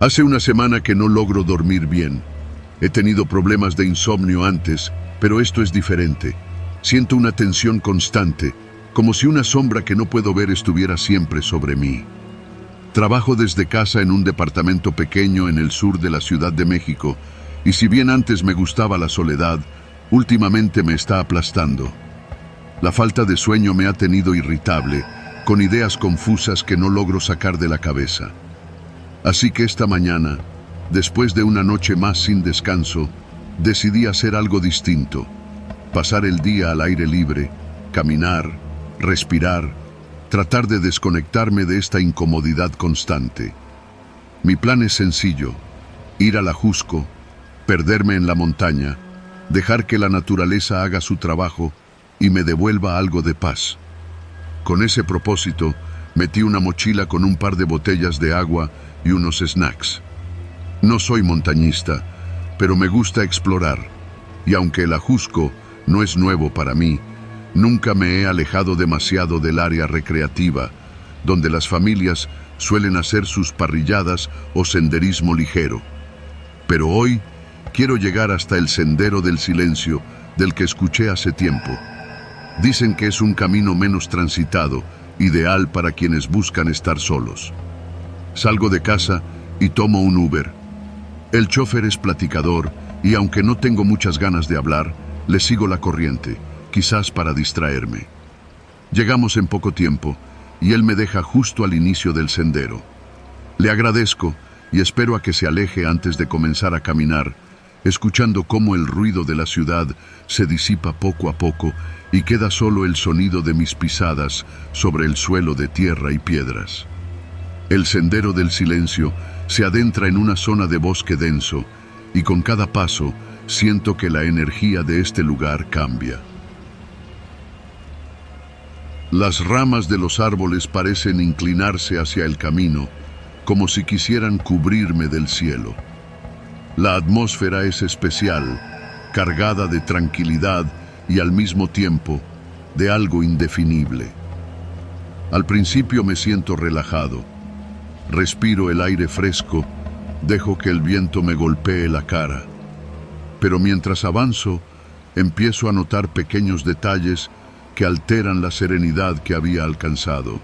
Hace una semana que no logro dormir bien. He tenido problemas de insomnio antes, pero esto es diferente. Siento una tensión constante, como si una sombra que no puedo ver estuviera siempre sobre mí. Trabajo desde casa en un departamento pequeño en el sur de la Ciudad de México, y si bien antes me gustaba la soledad, últimamente me está aplastando. La falta de sueño me ha tenido irritable, con ideas confusas que no logro sacar de la cabeza. Así que esta mañana, después de una noche más sin descanso, decidí hacer algo distinto. Pasar el día al aire libre, caminar, respirar, tratar de desconectarme de esta incomodidad constante. Mi plan es sencillo: ir al Ajusco, perderme en la montaña, dejar que la naturaleza haga su trabajo y me devuelva algo de paz. Con ese propósito, metí una mochila con un par de botellas de agua y unos snacks. No soy montañista, pero me gusta explorar, y aunque el Ajusco no es nuevo para mí, nunca me he alejado demasiado del área recreativa, donde las familias suelen hacer sus parrilladas o senderismo ligero. Pero hoy quiero llegar hasta el Sendero del Silencio, del que escuché hace tiempo. Dicen que es un camino menos transitado, ideal para quienes buscan estar solos. Salgo de casa y tomo un Uber. El chofer es platicador y aunque no tengo muchas ganas de hablar, le sigo la corriente, quizás para distraerme. Llegamos en poco tiempo y él me deja justo al inicio del sendero. Le agradezco y espero a que se aleje antes de comenzar a caminar, escuchando cómo el ruido de la ciudad se disipa poco a poco y queda solo el sonido de mis pisadas sobre el suelo de tierra y piedras. El Sendero del Silencio se adentra en una zona de bosque denso y con cada paso siento que la energía de este lugar cambia. Las ramas de los árboles parecen inclinarse hacia el camino, como si quisieran cubrirme del cielo. La atmósfera es especial, cargada de tranquilidad y al mismo tiempo de algo indefinible. Al principio me siento relajado. Respiro el aire fresco, dejo que el viento me golpee la cara. Pero mientras avanzo, empiezo a notar pequeños detalles que alteran la serenidad que había alcanzado.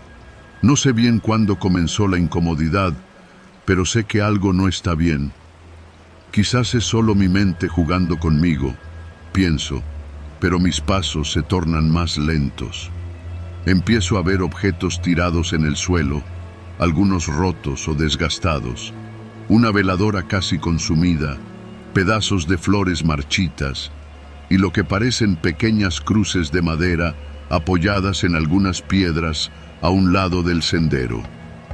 No sé bien cuándo comenzó la incomodidad, pero sé que algo no está bien. Quizás es solo mi mente jugando conmigo, pienso, pero mis pasos se tornan más lentos. Empiezo a ver objetos tirados en el suelo, algunos rotos o desgastados, una veladora casi consumida, pedazos de flores marchitas y lo que parecen pequeñas cruces de madera apoyadas en algunas piedras a un lado del sendero.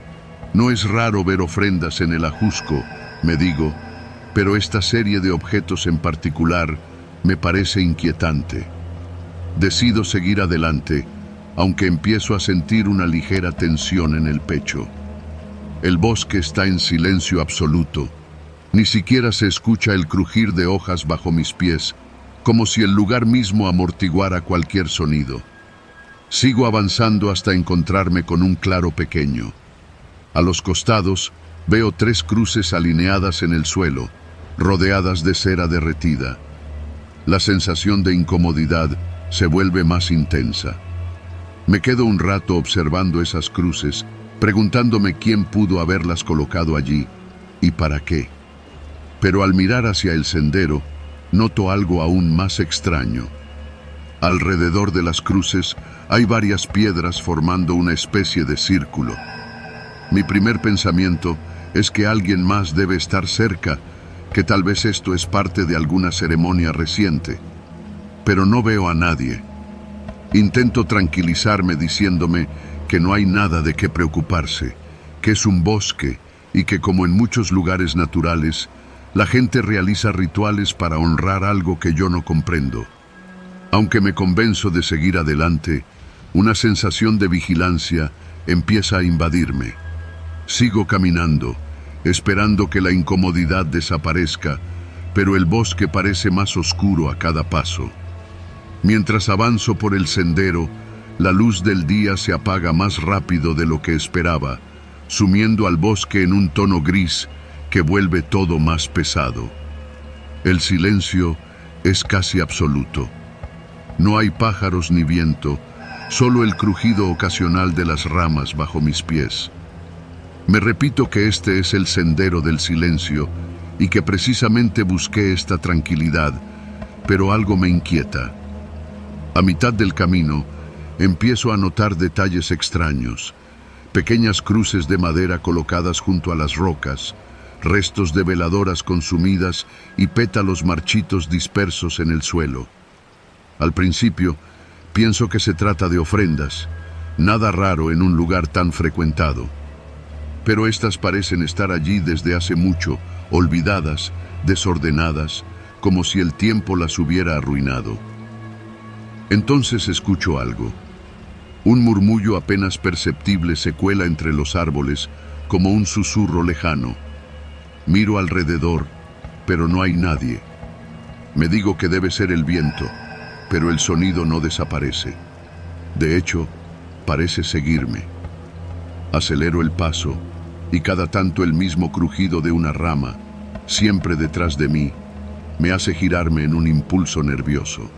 No es raro ver ofrendas en el Ajusco, me digo, pero esta serie de objetos en particular me parece inquietante. Decido seguir adelante, aunque empiezo a sentir una ligera tensión en el pecho. El bosque está en silencio absoluto. Ni siquiera se escucha el crujir de hojas bajo mis pies, como si el lugar mismo amortiguara cualquier sonido. Sigo avanzando hasta encontrarme con un claro pequeño. A los costados veo 3 cruces alineadas en el suelo, rodeadas de cera derretida. La sensación de incomodidad se vuelve más intensa. Me quedo un rato observando esas cruces, preguntándome quién pudo haberlas colocado allí y para qué. Pero al mirar hacia el sendero, noto algo aún más extraño. Alrededor de las cruces hay varias piedras formando una especie de círculo. Mi primer pensamiento es que alguien más debe estar cerca, que tal vez esto es parte de alguna ceremonia reciente. Pero no veo a nadie. Intento tranquilizarme diciéndome que no hay nada de qué preocuparse, que es un bosque y que, como en muchos lugares naturales, la gente realiza rituales para honrar algo que yo no comprendo. Aunque me convenzo de seguir adelante, una sensación de vigilancia empieza a invadirme. Sigo caminando, esperando que la incomodidad desaparezca, pero el bosque parece más oscuro a cada paso. Mientras avanzo por el sendero, la luz del día se apaga más rápido de lo que esperaba, sumiendo al bosque en un tono gris que vuelve todo más pesado. El silencio es casi absoluto. No hay pájaros ni viento, solo el crujido ocasional de las ramas bajo mis pies. Me repito que este es el sendero del silencio y que precisamente busqué esta tranquilidad, pero algo me inquieta. A mitad del camino, empiezo a notar detalles extraños, pequeñas cruces de madera colocadas junto a las rocas, restos de veladoras consumidas y pétalos marchitos dispersos en el suelo. Al principio, pienso que se trata de ofrendas, nada raro en un lugar tan frecuentado. Pero estas parecen estar allí desde hace mucho, olvidadas, desordenadas, como si el tiempo las hubiera arruinado. Entonces escucho algo. Un murmullo apenas perceptible se cuela entre los árboles, como un susurro lejano. Miro alrededor, pero no hay nadie. Me digo que debe ser el viento, pero el sonido no desaparece. De hecho, parece seguirme. Acelero el paso, y cada tanto el mismo crujido de una rama, siempre detrás de mí, me hace girarme en un impulso nervioso.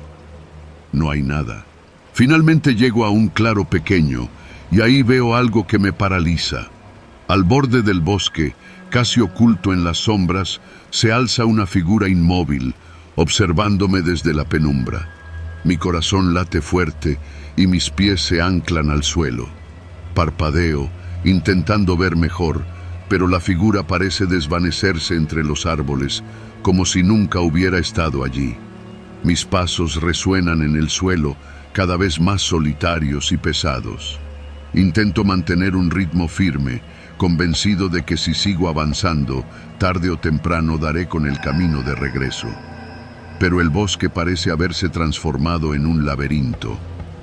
No hay nada. Finalmente llego a un claro pequeño, y ahí veo algo que me paraliza. Al borde del bosque, casi oculto en las sombras, se alza una figura inmóvil, observándome desde la penumbra. Mi corazón late fuerte y mis pies se anclan al suelo. Parpadeo, intentando ver mejor, pero la figura parece desvanecerse entre los árboles, como si nunca hubiera estado allí. Mis pasos resuenan en el suelo, cada vez más solitarios y pesados. Intento mantener un ritmo firme, convencido de que si sigo avanzando, tarde o temprano daré con el camino de regreso. Pero el bosque parece haberse transformado en un laberinto.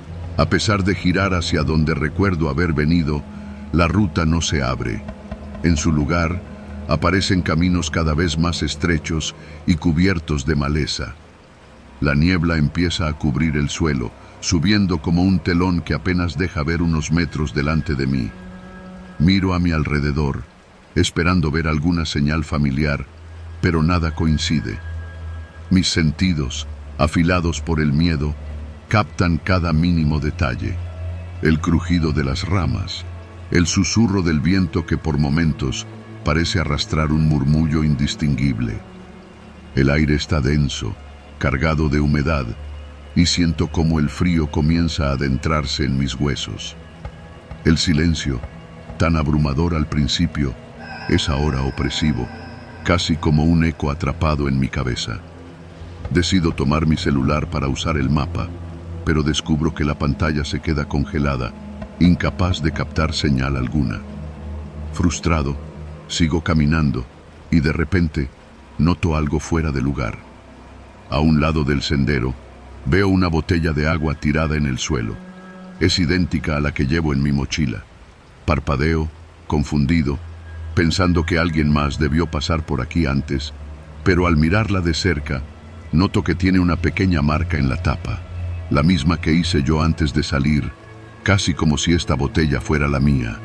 A pesar de girar hacia donde recuerdo haber venido, la ruta no se abre. En su lugar, aparecen caminos cada vez más estrechos y cubiertos de maleza. La niebla empieza a cubrir el suelo, subiendo como un telón que apenas deja ver unos metros delante de mí. Miro a mi alrededor, esperando ver alguna señal familiar, pero nada coincide. Mis sentidos, afilados por el miedo, captan cada mínimo detalle. El crujido de las ramas, el susurro del viento que por momentos parece arrastrar un murmullo indistinguible. El aire está denso, cargado de humedad, y siento cómo el frío comienza a adentrarse en mis huesos. El silencio, tan abrumador al principio, es ahora opresivo, casi como un eco atrapado en mi cabeza. Decido tomar mi celular para usar el mapa, pero descubro que la pantalla se queda congelada, incapaz de captar señal alguna. Frustrado, sigo caminando y de repente noto algo fuera de lugar. A un lado del sendero, veo una botella de agua tirada en el suelo. Es idéntica a la que llevo en mi mochila. Parpadeo, confundido, pensando que alguien más debió pasar por aquí antes, pero al mirarla de cerca, noto que tiene una pequeña marca en la tapa, la misma que hice yo antes de salir, casi como si esta botella fuera la mía.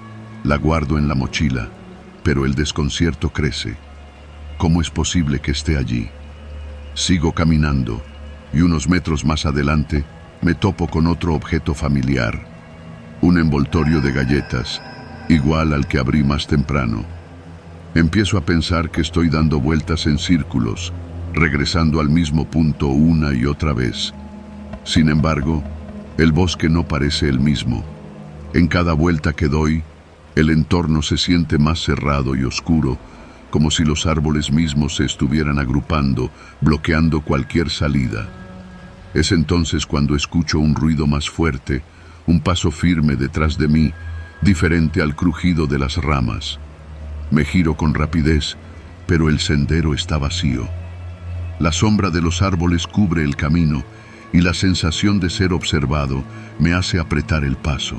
La guardo en la mochila, pero el desconcierto crece. ¿Cómo es posible que esté allí? Sigo caminando, y unos metros más adelante me topo con otro objeto familiar, un envoltorio de galletas, igual al que abrí más temprano. Empiezo a pensar que estoy dando vueltas en círculos, regresando al mismo punto una y otra vez. Sin embargo, el bosque no parece el mismo. En cada vuelta que doy, el entorno se siente más cerrado y oscuro, como si los árboles mismos se estuvieran agrupando, bloqueando cualquier salida. Es entonces cuando escucho un ruido más fuerte, un paso firme detrás de mí, diferente al crujido de las ramas. Me giro con rapidez, pero el sendero está vacío. La sombra de los árboles cubre el camino y la sensación de ser observado me hace apretar el paso.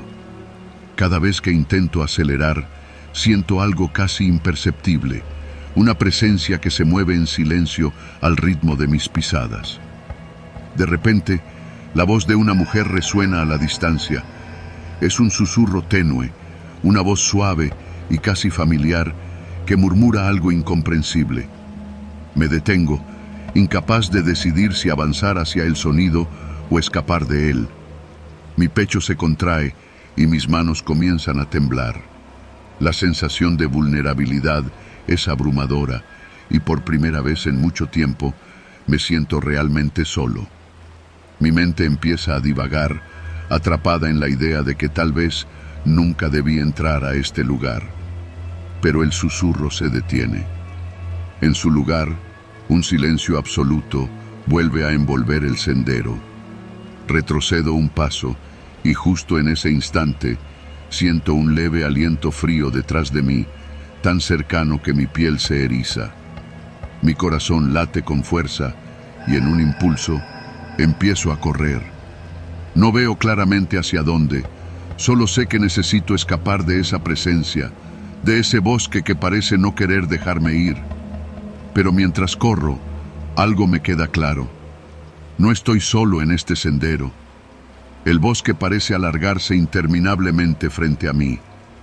Cada vez que intento acelerar, siento algo casi imperceptible, una presencia que se mueve en silencio al ritmo de mis pisadas. De repente, la voz de una mujer resuena a la distancia. Es un susurro tenue, una voz suave y casi familiar que murmura algo incomprensible. Me detengo, incapaz de decidir si avanzar hacia el sonido o escapar de él. Mi pecho se contrae y mis manos comienzan a temblar. La sensación de vulnerabilidad es abrumadora y por primera vez en mucho tiempo me siento realmente solo. Mi mente empieza a divagar, atrapada en la idea de que tal vez nunca debí entrar a este lugar. Pero el susurro se detiene. En su lugar, un silencio absoluto vuelve a envolver el sendero. Retrocedo un paso y justo en ese instante siento un leve aliento frío detrás de mí, tan cercano que mi piel se eriza. Mi corazón late con fuerza y en un impulso empiezo a correr. No veo claramente hacia dónde, solo sé que necesito escapar de esa presencia, de ese bosque que parece no querer dejarme ir. Pero mientras corro, algo me queda claro. No estoy solo en este sendero. El bosque parece alargarse interminablemente frente a mí.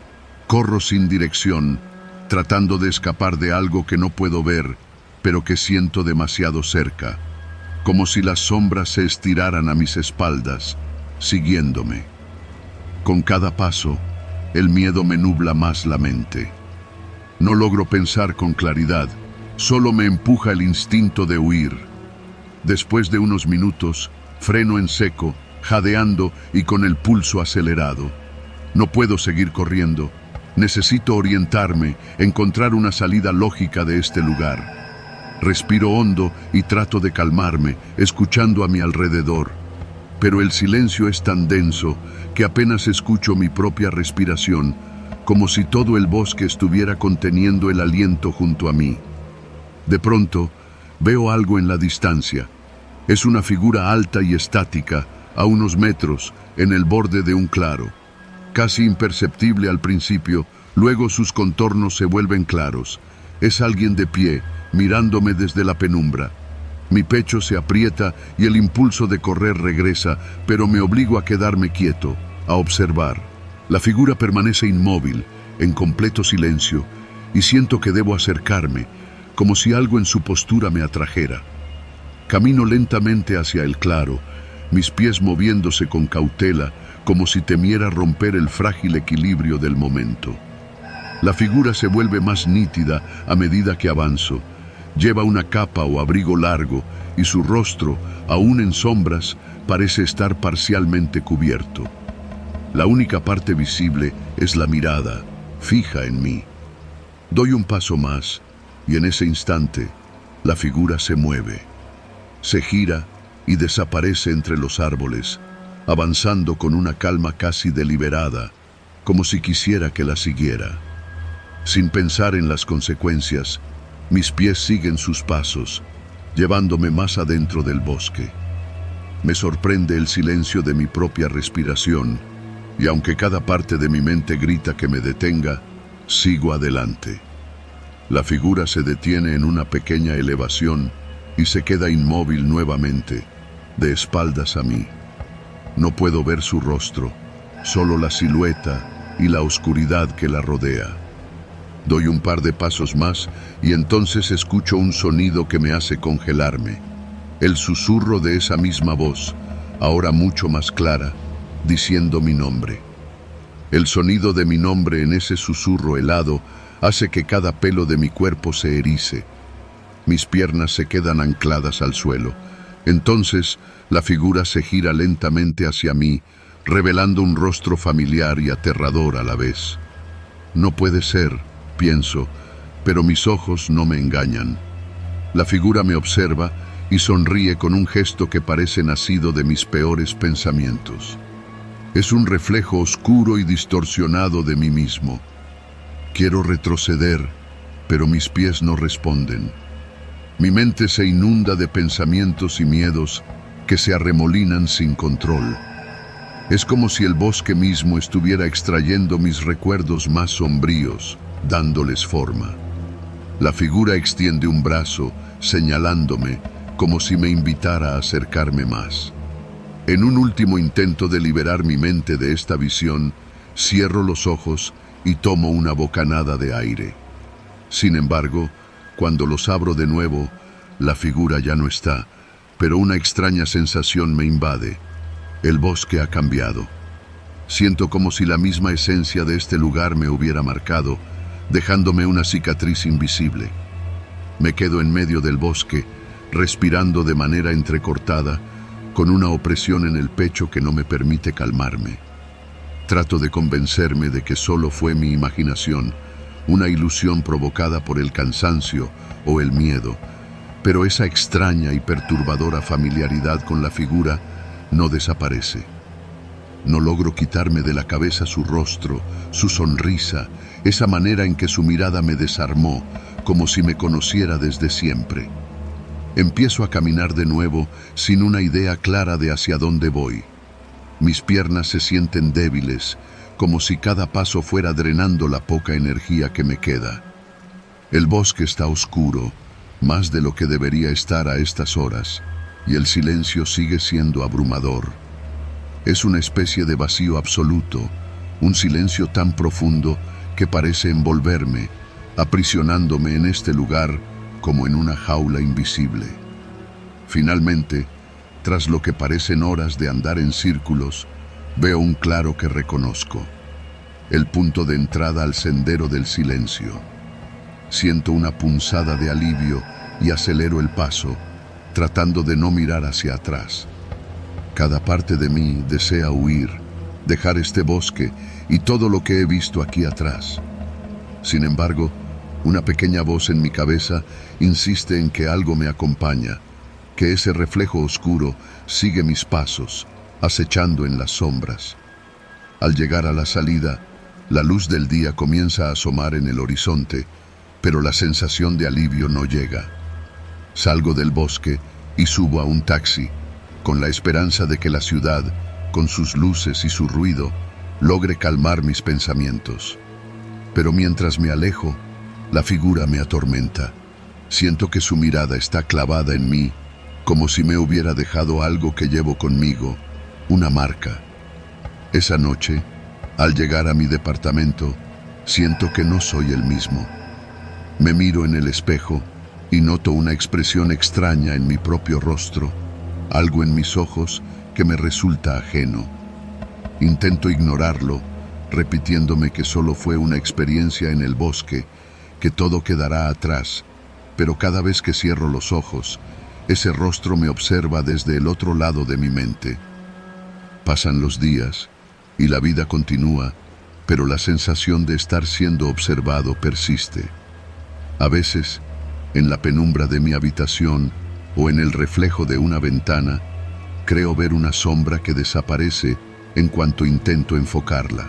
Corro sin dirección, tratando de escapar de algo que no puedo ver, pero que siento demasiado cerca, como si las sombras se estiraran a mis espaldas, siguiéndome. Con cada paso, el miedo me nubla más la mente. No logro pensar con claridad, solo me empuja el instinto de huir. Después de unos minutos, freno en seco, jadeando y con el pulso acelerado. No puedo seguir corriendo. Necesito orientarme, encontrar una salida lógica de este lugar. Respiro hondo y trato de calmarme, escuchando a mi alrededor. Pero el silencio es tan denso que apenas escucho mi propia respiración, como si todo el bosque estuviera conteniendo el aliento junto a mí. De pronto, veo algo en la distancia. Es una figura alta y estática, a unos metros, en el borde de un claro. Casi imperceptible al principio, luego sus contornos se vuelven claros. Es alguien de pie, mirándome desde la penumbra. Mi pecho se aprieta y el impulso de correr regresa, pero me obligo a quedarme quieto, a observar. La figura permanece inmóvil, en completo silencio, y siento que debo acercarme, como si algo en su postura me atrajera. Camino lentamente hacia el claro, mis pies moviéndose con cautela, como si temiera romper el frágil equilibrio del momento. La figura se vuelve más nítida a medida que avanzo. Lleva una capa o abrigo largo y su rostro, aún en sombras, parece estar parcialmente cubierto. La única parte visible es la mirada, fija en mí. Doy un paso más y en ese instante la figura se mueve. Se gira y desaparece entre los árboles, avanzando con una calma casi deliberada, como si quisiera que la siguiera. Sin pensar en las consecuencias, mis pies siguen sus pasos, llevándome más adentro del bosque. Me sorprende el silencio de mi propia respiración, y aunque cada parte de mi mente grita que me detenga, sigo adelante. La figura se detiene en una pequeña elevación y se queda inmóvil nuevamente, de espaldas a mí. No puedo ver su rostro, solo la silueta y la oscuridad que la rodea. Doy un par de pasos más y entonces escucho un sonido que me hace congelarme. El susurro de esa misma voz, ahora mucho más clara, diciendo mi nombre. El sonido de mi nombre en ese susurro helado hace que cada pelo de mi cuerpo se erice. Mis piernas se quedan ancladas al suelo. Entonces, la figura se gira lentamente hacia mí, revelando un rostro familiar y aterrador a la vez. No puede ser, pienso, pero mis ojos no me engañan. La figura me observa y sonríe con un gesto que parece nacido de mis peores pensamientos. Es un reflejo oscuro y distorsionado de mí mismo. Quiero retroceder, pero mis pies no responden. Mi mente se inunda de pensamientos y miedos que se arremolinan sin control. Es como si el bosque mismo estuviera extrayendo mis recuerdos más sombríos, dándoles forma. La figura extiende un brazo, señalándome, como si me invitara a acercarme más. En un último intento de liberar mi mente de esta visión, cierro los ojos y tomo una bocanada de aire. Sin embargo, cuando los abro de nuevo, la figura ya no está, pero una extraña sensación me invade. El bosque ha cambiado. Siento como si la misma esencia de este lugar me hubiera marcado, dejándome una cicatriz invisible. Me quedo en medio del bosque, respirando de manera entrecortada, con una opresión en el pecho que no me permite calmarme. Trato de convencerme de que solo fue mi imaginación, una ilusión provocada por el cansancio o el miedo, pero esa extraña y perturbadora familiaridad con la figura no desaparece. No logro quitarme de la cabeza su rostro, su sonrisa, esa manera en que su mirada me desarmó, como si me conociera desde siempre. Empiezo a caminar de nuevo sin una idea clara de hacia dónde voy. Mis piernas se sienten débiles, como si cada paso fuera drenando la poca energía que me queda. El bosque está oscuro, más de lo que debería estar a estas horas, y el silencio sigue siendo abrumador. Es una especie de vacío absoluto, un silencio tan profundo que parece envolverme, aprisionándome en este lugar como en una jaula invisible. Finalmente, tras lo que parecen horas de andar en círculos, veo un claro que reconozco: el punto de entrada al sendero del silencio. Siento una punzada de alivio y acelero el paso, tratando de no mirar hacia atrás. Cada parte de mí desea huir, dejar este bosque y todo lo que he visto aquí atrás. Sin embargo, una pequeña voz en mi cabeza insiste en que algo me acompaña, que ese reflejo oscuro sigue mis pasos, acechando en las sombras. Al llegar a la salida, la luz del día comienza a asomar en el horizonte, pero la sensación de alivio no llega. Salgo del bosque y subo a un taxi, con la esperanza de que la ciudad, con sus luces y su ruido, logre calmar mis pensamientos. Pero mientras me alejo, la figura me atormenta. Siento que su mirada está clavada en mí, como si me hubiera dejado algo que llevo conmigo, una marca. Esa noche, al llegar a mi departamento, siento que no soy el mismo. Me miro en el espejo y noto una expresión extraña en mi propio rostro, algo en mis ojos que me resulta ajeno. Intento ignorarlo, repitiéndome que solo fue una experiencia en el bosque, que todo quedará atrás, pero cada vez que cierro los ojos, ese rostro me observa desde el otro lado de mi mente. Pasan los días y la vida continúa, pero la sensación de estar siendo observado persiste. A veces, en la penumbra de mi habitación o en el reflejo de una ventana, creo ver una sombra que desaparece en cuanto intento enfocarla.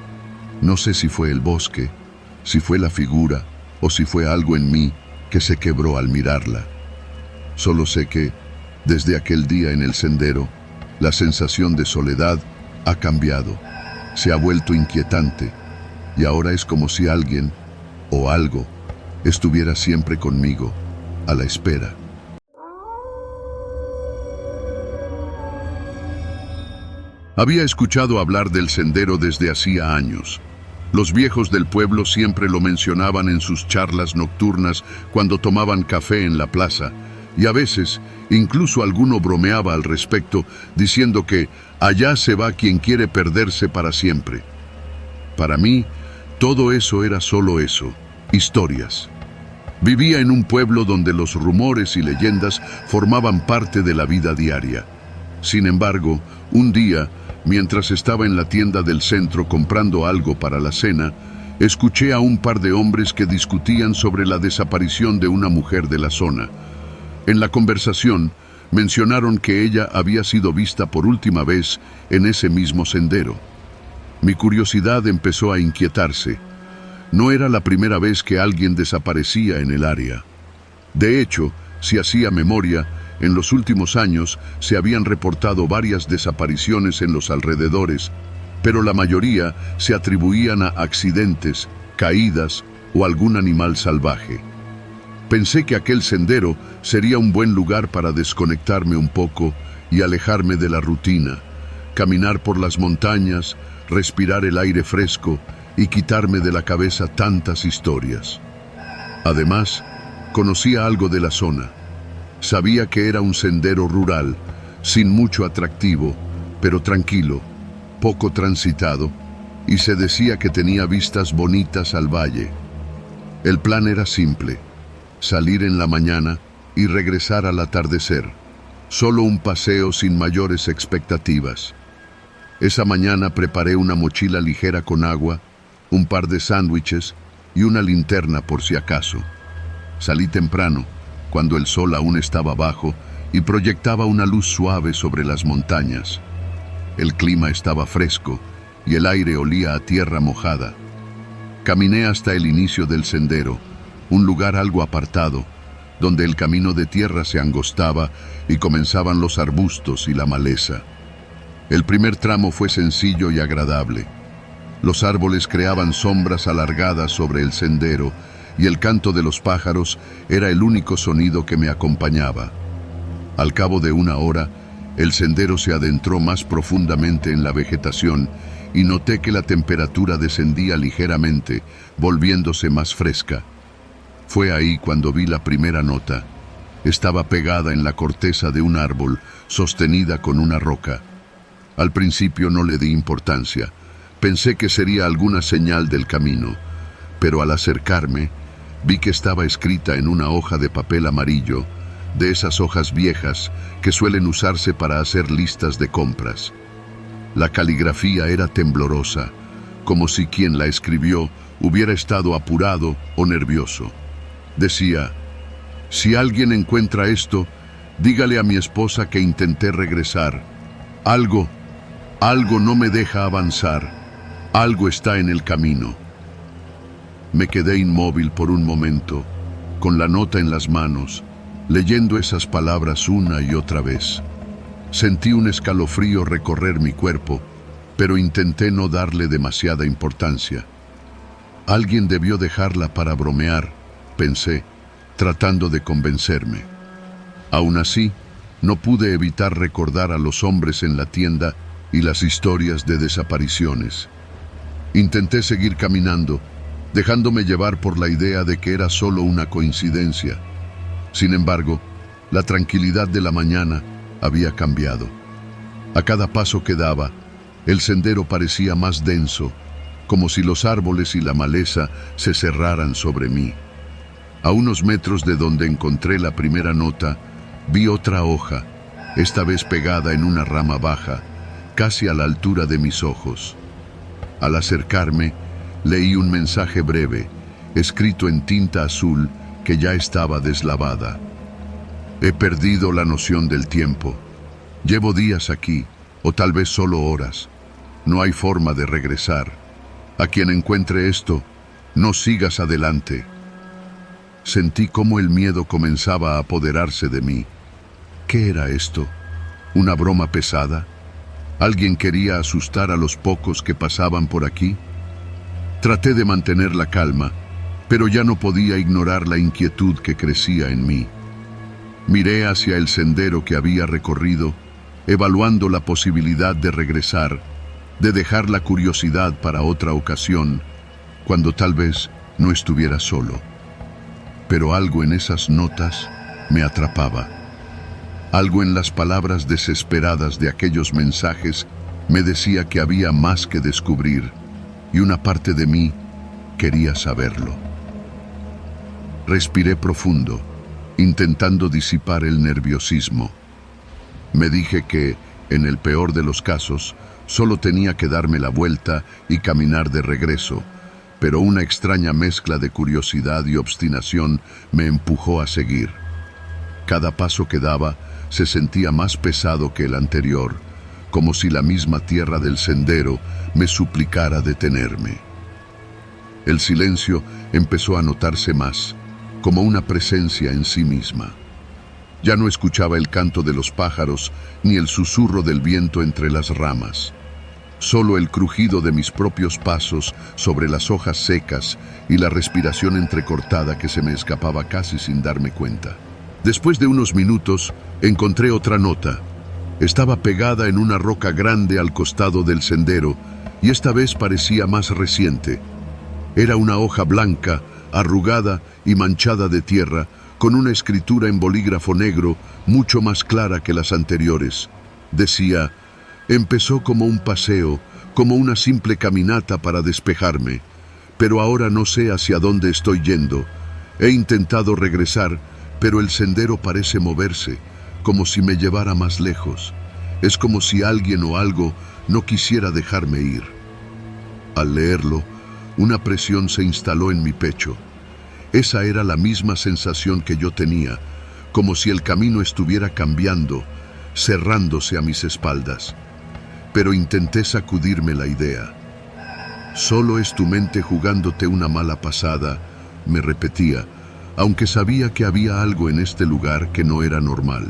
No sé si fue el bosque, si fue la figura o si fue algo en mí que se quebró al mirarla. Solo sé que, desde aquel día en el sendero, la sensación de soledad ha cambiado, se ha vuelto inquietante, y ahora es como si alguien o algo estuviera siempre conmigo, a la espera. Había escuchado hablar del sendero desde hacía años. Los viejos del pueblo siempre lo mencionaban en sus charlas nocturnas cuando tomaban café en la plaza, y a veces incluso alguno bromeaba al respecto, diciendo que allá se va quien quiere perderse para siempre. Para mí, todo eso era solo eso, historias. Vivía en un pueblo donde los rumores y leyendas formaban parte de la vida diaria. Sin embargo, un día, mientras estaba en la tienda del centro comprando algo para la cena, escuché a un par de hombres que discutían sobre la desaparición de una mujer de la zona. En la conversación, mencionaron que ella había sido vista por última vez en ese mismo sendero. Mi curiosidad empezó a inquietarse. No era la primera vez que alguien desaparecía en el área. De hecho, si hacía memoria, en los últimos años se habían reportado varias desapariciones en los alrededores, pero la mayoría se atribuían a accidentes, caídas o algún animal salvaje. Pensé que aquel sendero sería un buen lugar para desconectarme un poco y alejarme de la rutina, caminar por las montañas, respirar el aire fresco y quitarme de la cabeza tantas historias. Además, conocía algo de la zona. Sabía que era un sendero rural, sin mucho atractivo, pero tranquilo, poco transitado, y se decía que tenía vistas bonitas al valle. El plan era simple: salir en la mañana y regresar al atardecer. Solo un paseo sin mayores expectativas. Esa mañana preparé una mochila ligera con agua, un par de sándwiches y una linterna por si acaso. Salí temprano, cuando el sol aún estaba bajo y proyectaba una luz suave sobre las montañas. El clima estaba fresco y el aire olía a tierra mojada. Caminé hasta el inicio del sendero, un lugar algo apartado, donde el camino de tierra se angostaba y comenzaban los arbustos y la maleza. El primer tramo fue sencillo y agradable. Los árboles creaban sombras alargadas sobre el sendero y el canto de los pájaros era el único sonido que me acompañaba. Al cabo de una hora, el sendero se adentró más profundamente en la vegetación y noté que la temperatura descendía ligeramente, volviéndose más fresca. Fue ahí cuando vi la primera nota. Estaba pegada en la corteza de un árbol, sostenida con una roca. Al principio no le di importancia. Pensé que sería alguna señal del camino, pero al acercarme, vi que estaba escrita en una hoja de papel amarillo, de esas hojas viejas que suelen usarse para hacer listas de compras. La caligrafía era temblorosa, como si quien la escribió hubiera estado apurado o nervioso. Decía: si alguien encuentra esto, dígale a mi esposa que intenté regresar. Algo no me deja avanzar. Algo está en el camino. Me quedé inmóvil por un momento, con la nota en las manos, leyendo esas palabras una y otra vez. Sentí un escalofrío recorrer mi cuerpo, pero intenté no darle demasiada importancia. Alguien debió dejarla para bromear, pensé, tratando de convencerme. Aún así, no pude evitar recordar a los hombres en la tienda y las historias de desapariciones. Intenté seguir caminando, dejándome llevar por la idea de que era solo una coincidencia. Sin embargo, la tranquilidad de la mañana había cambiado. A cada paso que daba, el sendero parecía más denso, como si los árboles y la maleza se cerraran sobre mí. A unos metros de donde encontré la primera nota, vi otra hoja, esta vez pegada en una rama baja, casi a la altura de mis ojos. Al acercarme, leí un mensaje breve, escrito en tinta azul que ya estaba deslavada. He perdido la noción del tiempo. Llevo días aquí, o tal vez solo horas. No hay forma de regresar. A quien encuentre esto, no sigas adelante. Sentí cómo el miedo comenzaba a apoderarse de mí. ¿Qué era esto? ¿Una broma pesada? ¿Alguien quería asustar a los pocos que pasaban por aquí? Traté de mantener la calma, pero ya no podía ignorar la inquietud que crecía en mí. Miré hacia el sendero que había recorrido, evaluando la posibilidad de regresar, de dejar la curiosidad para otra ocasión, cuando tal vez no estuviera solo. Pero algo en esas notas me atrapaba. Algo en las palabras desesperadas de aquellos mensajes me decía que había más que descubrir, y una parte de mí quería saberlo. Respiré profundo, intentando disipar el nerviosismo. Me dije que, en el peor de los casos, solo tenía que darme la vuelta y caminar de regreso, pero una extraña mezcla de curiosidad y obstinación me empujó a seguir. Cada paso que daba se sentía más pesado que el anterior, como si la misma tierra del sendero me suplicara detenerme. El silencio empezó a notarse más, como una presencia en sí misma. Ya no escuchaba el canto de los pájaros ni el susurro del viento entre las ramas. Solo el crujido de mis propios pasos sobre las hojas secas y la respiración entrecortada que se me escapaba casi sin darme cuenta. Después de unos minutos, encontré otra nota. Estaba pegada en una roca grande al costado del sendero y esta vez parecía más reciente. Era una hoja blanca arrugada y manchada de tierra, con una escritura en bolígrafo negro mucho más clara que las anteriores. Decía: empezó como un paseo, como una simple caminata para despejarme, pero ahora no sé hacia dónde estoy yendo. He intentado regresar, pero el sendero parece moverse, como si me llevara más lejos. Es como si alguien o algo no quisiera dejarme ir. Al leerlo, una presión se instaló en mi pecho. Esa era la misma sensación que yo tenía, como si el camino estuviera cambiando, cerrándose a mis espaldas. Pero intenté sacudirme la idea. Solo es tu mente jugándote una mala pasada, me repetía, aunque sabía que había algo en este lugar que no era normal.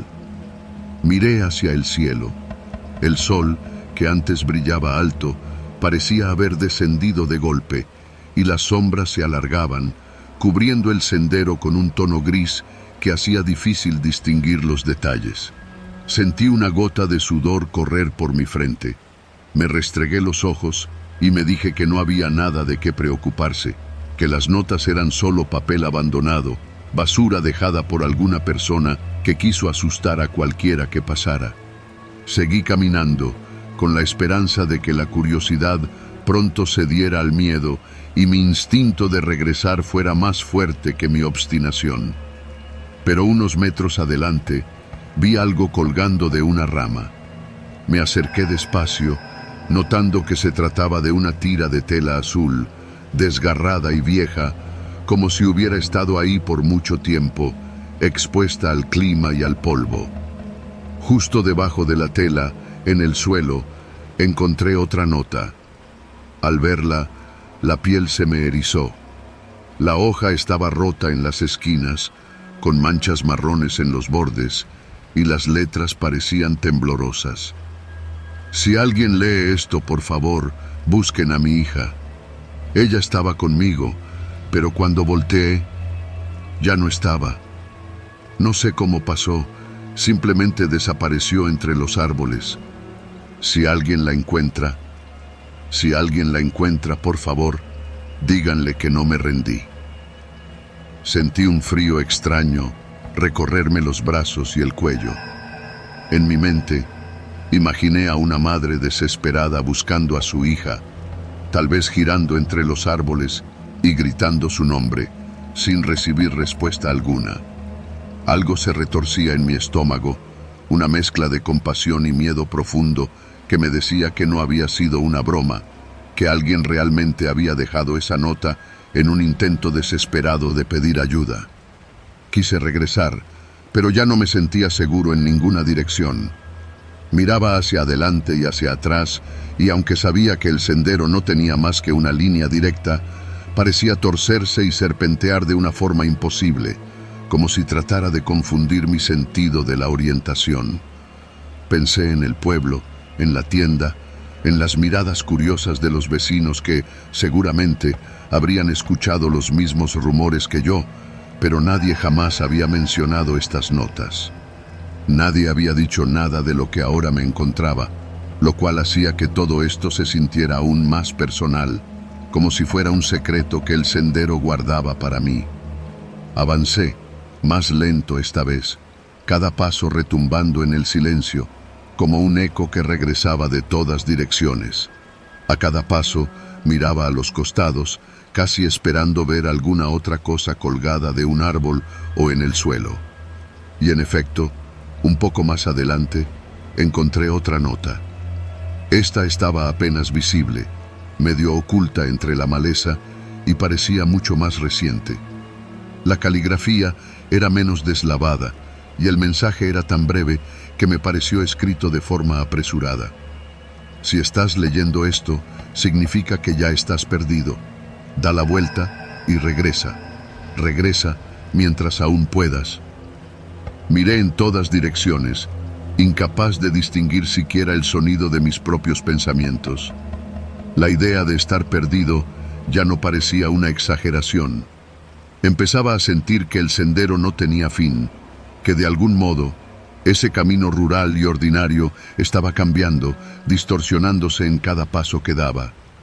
Miré hacia el cielo. El sol, que antes brillaba alto, parecía haber descendido de golpe, y las sombras se alargaban, cubriendo el sendero con un tono gris que hacía difícil distinguir los detalles. Sentí una gota de sudor correr por mi frente. Me restregué los ojos y me dije que no había nada de qué preocuparse, que las notas eran solo papel abandonado, basura dejada por alguna persona que quiso asustar a cualquiera que pasara. Seguí caminando, con la esperanza de que la curiosidad pronto cediera al miedo y mi instinto de regresar fuera más fuerte que mi obstinación. Pero unos metros adelante, vi algo colgando de una rama. Me acerqué despacio, notando que se trataba de una tira de tela azul, desgarrada y vieja, como si hubiera estado ahí por mucho tiempo, expuesta al clima y al polvo. Justo debajo de la tela, en el suelo, encontré otra nota. Al verla, la piel se me erizó. La hoja estaba rota en las esquinas, con manchas marrones en los bordes, y las letras parecían temblorosas. Si alguien lee esto, por favor, busquen a mi hija. Ella estaba conmigo, pero cuando volteé, ya no estaba. No sé cómo pasó, simplemente desapareció entre los árboles. Si alguien la encuentra, por favor, díganle que no me rendí. Sentí un frío extraño recorrerme los brazos y el cuello. En mi mente, imaginé a una madre desesperada buscando a su hija, tal vez girando entre los árboles y gritando su nombre, sin recibir respuesta alguna. Algo se retorcía en mi estómago, una mezcla de compasión y miedo profundo que me decía que no había sido una broma, que alguien realmente había dejado esa nota en un intento desesperado de pedir ayuda. Quise regresar, pero ya no me sentía seguro en ninguna dirección. Miraba hacia adelante y hacia atrás, y aunque sabía que el sendero no tenía más que una línea directa, parecía torcerse y serpentear de una forma imposible, como si tratara de confundir mi sentido de la orientación. Pensé en el pueblo, en la tienda, en las miradas curiosas de los vecinos que, seguramente, habrían escuchado los mismos rumores que yo, pero nadie jamás había mencionado estas notas. Nadie había dicho nada de lo que ahora me encontraba, lo cual hacía que todo esto se sintiera aún más personal, como si fuera un secreto que el sendero guardaba para mí. Avancé, más lento esta vez, cada paso retumbando en el silencio, como un eco que regresaba de todas direcciones. A cada paso miraba a los costados, casi esperando ver alguna otra cosa colgada de un árbol o en el suelo. Y en efecto, un poco más adelante, encontré otra nota. Esta estaba apenas visible, medio oculta entre la maleza, y parecía mucho más reciente. La caligrafía era menos deslavada, y el mensaje era tan breve que me pareció escrito de forma apresurada. Si estás leyendo esto, significa que ya estás perdido. Da la vuelta y regresa. Regresa mientras aún puedas. Miré en todas direcciones, incapaz de distinguir siquiera el sonido de mis propios pensamientos. La idea de estar perdido ya no parecía una exageración. Empezaba a sentir que el sendero no tenía fin, que de algún modo ese camino rural y ordinario estaba cambiando, distorsionándose en cada paso que daba.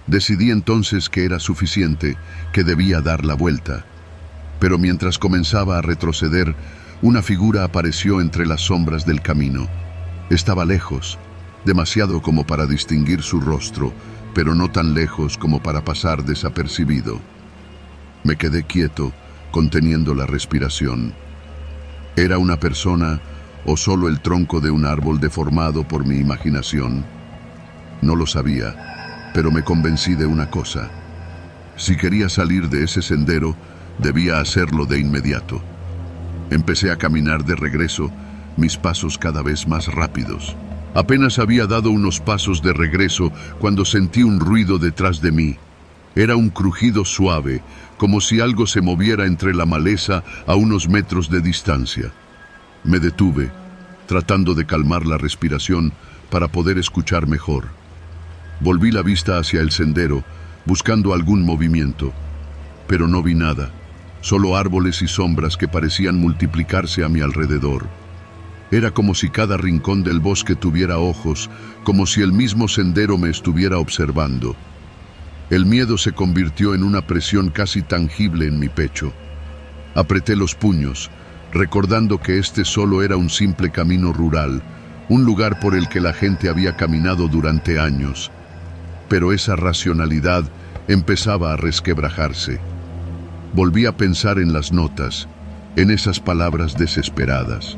Decidí entonces que era suficiente, que debía dar la vuelta. Pero mientras comenzaba a retroceder, una figura apareció entre las sombras del camino. Estaba lejos, demasiado como para distinguir su rostro, pero no tan lejos como para pasar desapercibido. Me quedé quieto, conteniendo la respiración. ¿Era una persona o solo el tronco de un árbol deformado por mi imaginación? No lo sabía, pero me convencí de una cosa. Si quería salir de ese sendero, debía hacerlo de inmediato. Empecé a caminar de regreso, mis pasos cada vez más rápidos. Apenas había dado unos pasos de regreso cuando sentí un ruido detrás de mí. Era un crujido suave, como si algo se moviera entre la maleza a unos metros de distancia. Me detuve, tratando de calmar la respiración para poder escuchar mejor. Volví la vista hacia el sendero, buscando algún movimiento, pero no vi nada, solo árboles y sombras que parecían multiplicarse a mi alrededor. Era como si cada rincón del bosque tuviera ojos, como si el mismo sendero me estuviera observando. El miedo se convirtió en una presión casi tangible en mi pecho. Apreté los puños, recordando que este solo era un simple camino rural, un lugar por el que la gente había caminado durante años. Pero esa racionalidad empezaba a resquebrajarse. Volví a pensar en las notas, en esas palabras desesperadas.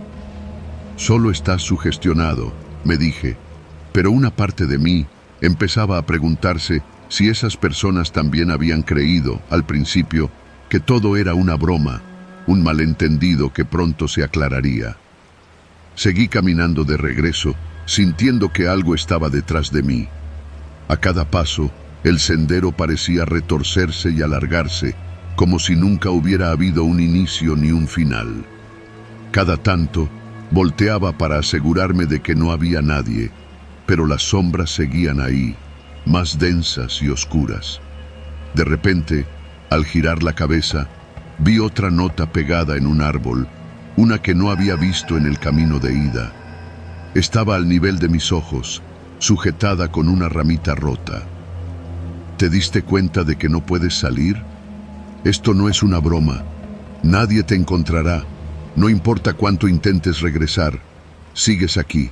Solo estás sugestionado, me dije, pero una parte de mí empezaba a preguntarse si esas personas también habían creído, al principio, que todo era una broma, un malentendido que pronto se aclararía. Seguí caminando de regreso, sintiendo que algo estaba detrás de mí. A cada paso, el sendero parecía retorcerse y alargarse, como si nunca hubiera habido un inicio ni un final. Cada tanto, volteaba para asegurarme de que no había nadie, pero las sombras seguían ahí, más densas y oscuras. De repente, al girar la cabeza, vi otra nota pegada en un árbol, una que no había visto en el camino de ida. Estaba al nivel de mis ojos, sujetada con una ramita rota. ¿Te diste cuenta de que no puedes salir? Esto no es una broma. Nadie te encontrará. No importa cuánto intentes regresar, sigues aquí.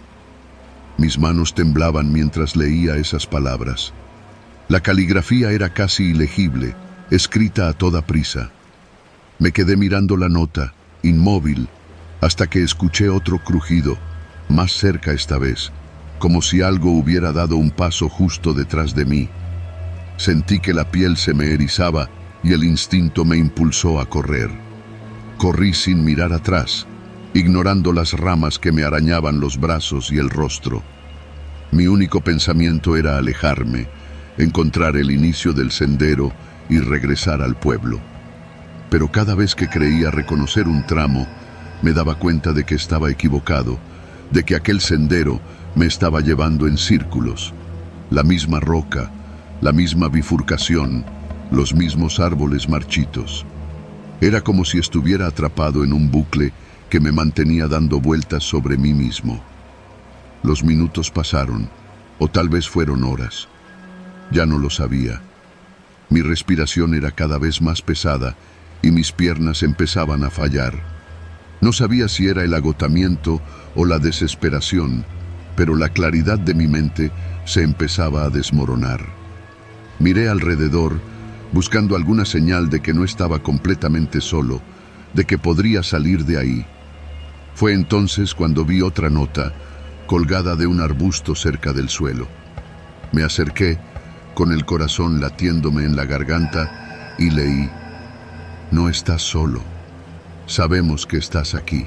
Mis manos temblaban mientras leía esas palabras. La caligrafía era casi ilegible, escrita a toda prisa. Me quedé mirando la nota, inmóvil, hasta que escuché otro crujido, más cerca esta vez, como si algo hubiera dado un paso justo detrás de mí. Sentí que la piel se me erizaba y el instinto me impulsó a correr. Corrí sin mirar atrás, ignorando las ramas que me arañaban los brazos y el rostro. Mi único pensamiento era alejarme, encontrar el inicio del sendero y regresar al pueblo. Pero cada vez que creía reconocer un tramo, me daba cuenta de que estaba equivocado, de que aquel sendero me estaba llevando en círculos. La misma roca, la misma bifurcación, los mismos árboles marchitos. Era como si estuviera atrapado en un bucle que me mantenía dando vueltas sobre mí mismo. Los minutos pasaron, o tal vez fueron horas. Ya no lo sabía. Mi respiración era cada vez más pesada y mis piernas empezaban a fallar. No sabía si era el agotamiento o la desesperación, pero la claridad de mi mente se empezaba a desmoronar. Miré alrededor, buscando alguna señal de que no estaba completamente solo, de que podría salir de ahí. Fue entonces cuando vi otra nota, colgada de un arbusto cerca del suelo. Me acerqué, con el corazón latiéndome en la garganta, y leí: «No estás solo. Sabemos que estás aquí».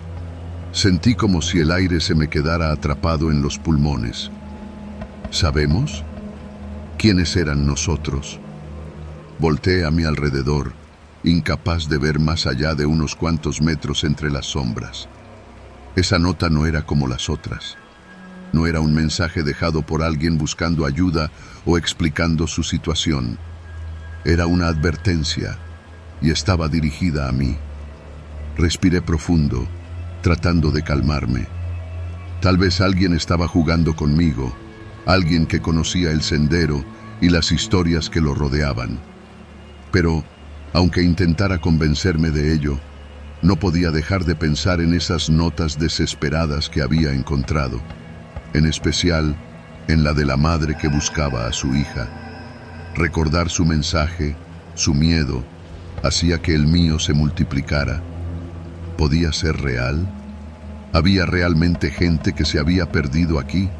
Sentí como si el aire se me quedara atrapado en los pulmones. ¿Sabemos? ¿Quiénes eran nosotros? Volteé a mi alrededor, incapaz de ver más allá de unos cuantos metros entre las sombras. Esa nota no era como las otras. No era un mensaje dejado por alguien buscando ayuda o explicando su situación. Era una advertencia, y estaba dirigida a mí. Respiré profundo, tratando de calmarme. Tal vez alguien estaba jugando conmigo, alguien que conocía el sendero y las historias que lo rodeaban. Pero, aunque intentara convencerme de ello, no podía dejar de pensar en esas notas desesperadas que había encontrado, en especial en la de la madre que buscaba a su hija. Recordar su mensaje, su miedo, hacía que el mío se multiplicara. ¿Podía ser real? ¿Había realmente gente que se había perdido aquí?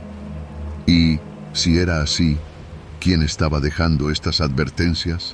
Y, si era así, ¿quién estaba dejando estas advertencias?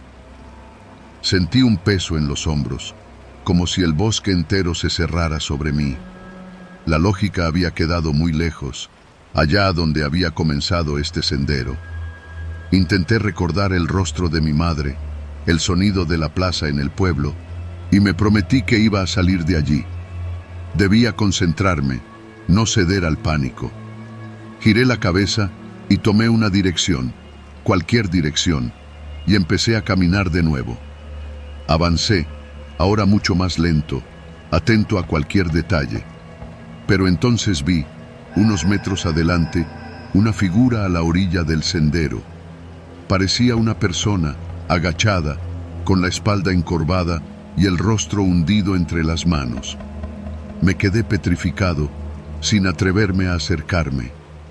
Sentí un peso en los hombros, como si el bosque entero se cerrara sobre mí. La lógica había quedado muy lejos, allá donde había comenzado este sendero. Intenté recordar el rostro de mi madre, el sonido de la plaza en el pueblo, y me prometí que iba a salir de allí. Debía concentrarme, no ceder al pánico. Giré la cabeza y tomé una dirección, cualquier dirección, y empecé a caminar de nuevo. Avancé, ahora mucho más lento, atento a cualquier detalle. Pero entonces vi, unos metros adelante, una figura a la orilla del sendero. Parecía una persona, agachada, con la espalda encorvada y el rostro hundido entre las manos. Me quedé petrificado, sin atreverme a acercarme.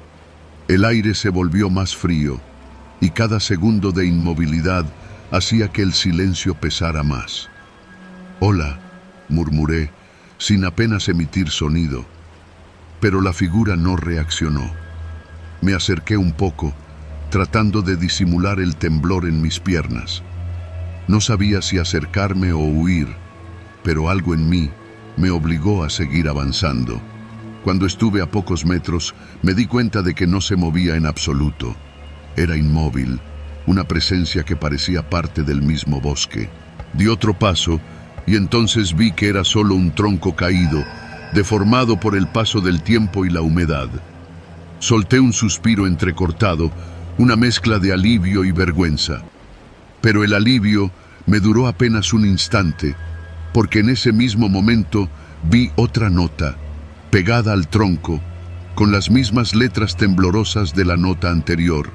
El aire se volvió más frío, y cada segundo de inmovilidad hacía que el silencio pesara más. «Hola», murmuré, sin apenas emitir sonido. Pero la figura no reaccionó. Me acerqué un poco, tratando de disimular el temblor en mis piernas. No sabía si acercarme o huir, pero algo en mí me obligó a seguir avanzando. Cuando estuve a pocos metros, me di cuenta de que no se movía en absoluto. Era inmóvil, una presencia que parecía parte del mismo bosque. Di otro paso, y entonces vi que era solo un tronco caído, deformado por el paso del tiempo y la humedad. Solté un suspiro entrecortado, una mezcla de alivio y vergüenza. Pero el alivio me duró apenas un instante, porque en ese mismo momento vi otra nota, pegada al tronco, con las mismas letras temblorosas de la nota anterior.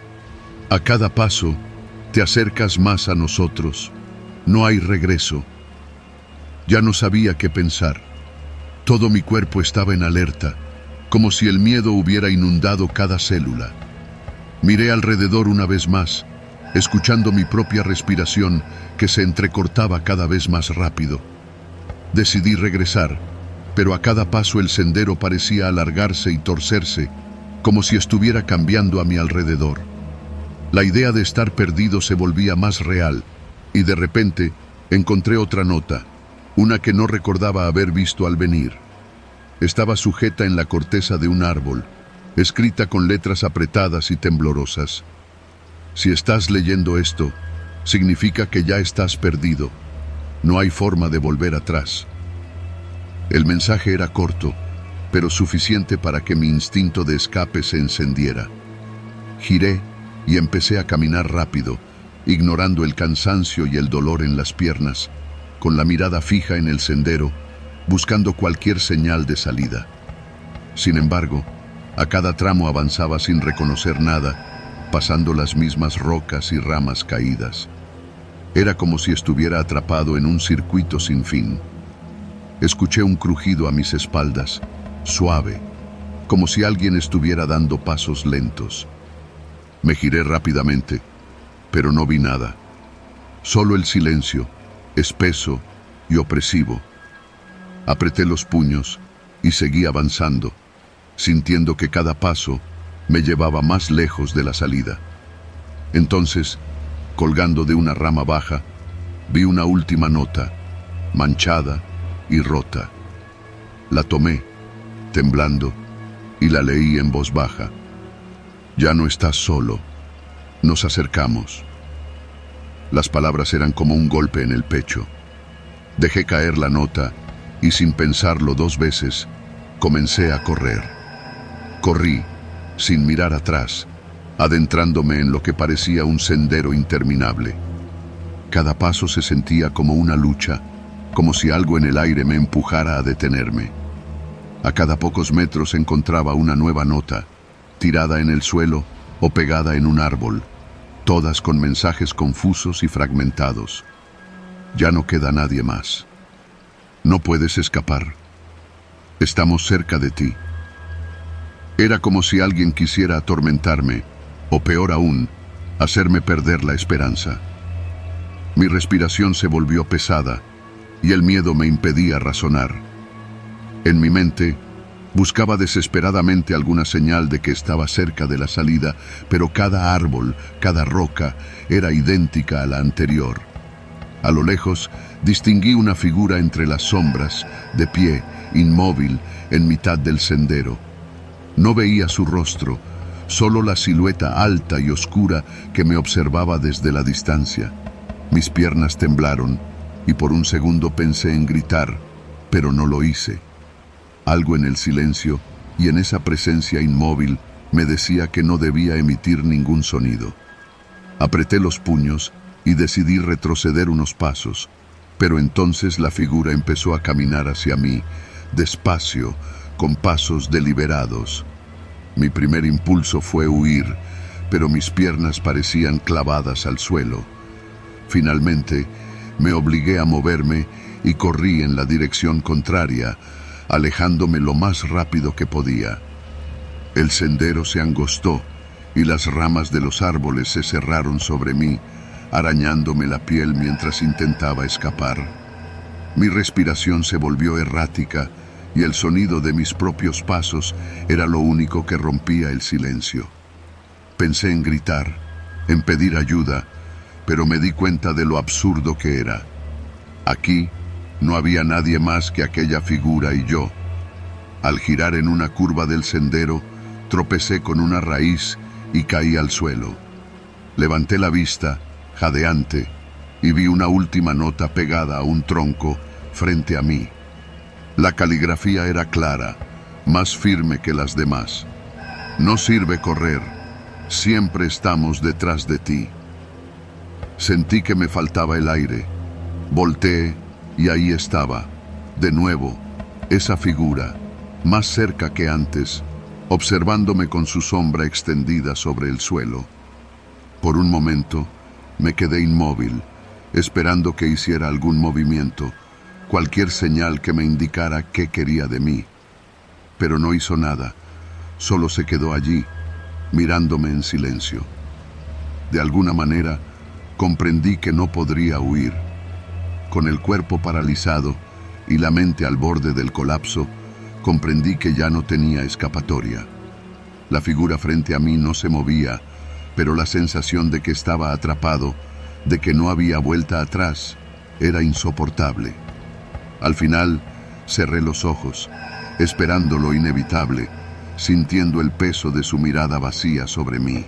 A cada paso, te acercas más a nosotros. No hay regreso. Ya no sabía qué pensar. Todo mi cuerpo estaba en alerta, como si el miedo hubiera inundado cada célula. Miré alrededor una vez más, escuchando mi propia respiración que se entrecortaba cada vez más rápido. Decidí regresar, pero a cada paso el sendero parecía alargarse y torcerse, como si estuviera cambiando a mi alrededor. La idea de estar perdido se volvía más real, y de repente encontré otra nota, una que no recordaba haber visto al venir. Estaba sujeta en la corteza de un árbol, escrita con letras apretadas y temblorosas. Si estás leyendo esto, significa que ya estás perdido. No hay forma de volver atrás. El mensaje era corto, pero suficiente para que mi instinto de escape se encendiera. Giré y empecé a caminar rápido, ignorando el cansancio y el dolor en las piernas, con la mirada fija en el sendero, buscando cualquier señal de salida. Sin embargo, a cada tramo avanzaba sin reconocer nada, pasando las mismas rocas y ramas caídas. Era como si estuviera atrapado en un circuito sin fin. Escuché un crujido a mis espaldas, suave, como si alguien estuviera dando pasos lentos. Me giré rápidamente, pero no vi nada. Solo el silencio, espeso y opresivo. Apreté los puños y seguí avanzando, sintiendo que cada paso me llevaba más lejos de la salida. Entonces, colgando de una rama baja, vi una última nota, manchada y rota. La tomé, temblando, y la leí en voz baja. «Ya no estás solo. Nos acercamos». Las palabras eran como un golpe en el pecho. Dejé caer la nota y, sin pensarlo 2 veces, comencé a correr. Corrí, sin mirar atrás, adentrándome en lo que parecía un sendero interminable. Cada paso se sentía como una lucha, como si algo en el aire me empujara a detenerme. A cada pocos metros encontraba una nueva nota, tirada en el suelo o pegada en un árbol. todas con mensajes confusos y fragmentados. Ya no queda nadie más. No puedes escapar. Estamos cerca de ti. Era como si alguien quisiera atormentarme, o peor aún, hacerme perder la esperanza. Mi respiración se volvió pesada y el miedo me impedía razonar. En mi mente, buscaba desesperadamente alguna señal de que estaba cerca de la salida, pero cada árbol, cada roca, era idéntica a la anterior. A lo lejos, distinguí una figura entre las sombras, de pie, inmóvil, en mitad del sendero. No veía su rostro, solo la silueta alta y oscura que me observaba desde la distancia. Mis piernas temblaron y por un segundo pensé en gritar, pero no lo hice. Algo en el silencio y en esa presencia inmóvil me decía que no debía emitir ningún sonido. Apreté los puños y decidí retroceder unos pasos, pero entonces la figura empezó a caminar hacia mí, despacio, con pasos deliberados. Mi primer impulso fue huir, pero mis piernas parecían clavadas al suelo. Finalmente, me obligué a moverme y corrí en la dirección contraria, alejándome lo más rápido que podía. El sendero se angostó y las ramas de los árboles se cerraron sobre mí, arañándome la piel mientras intentaba escapar. Mi respiración se volvió errática y el sonido de mis propios pasos era lo único que rompía el silencio. Pensé en gritar, en pedir ayuda, pero me di cuenta de lo absurdo que era. Aquí no había nadie más que aquella figura y yo. Al girar en una curva del sendero, tropecé con una raíz y caí al suelo. Levanté la vista, jadeante, y vi una última nota pegada a un tronco frente a mí. La caligrafía era clara, más firme que las demás. No sirve correr, siempre estamos detrás de ti. Sentí que me faltaba el aire. Volteé y ahí estaba, de nuevo, esa figura, más cerca que antes, observándome con su sombra extendida sobre el suelo. Por un momento, me quedé inmóvil, esperando que hiciera algún movimiento, cualquier señal que me indicara qué quería de mí. Pero no hizo nada, solo se quedó allí, mirándome en silencio. De alguna manera, comprendí que no podría huir. Con el cuerpo paralizado y la mente al borde del colapso, comprendí que ya no tenía escapatoria. La figura frente a mí no se movía, pero la sensación de que estaba atrapado, de que no había vuelta atrás, era insoportable. Al final, cerré los ojos, esperando lo inevitable, sintiendo el peso de su mirada vacía sobre mí.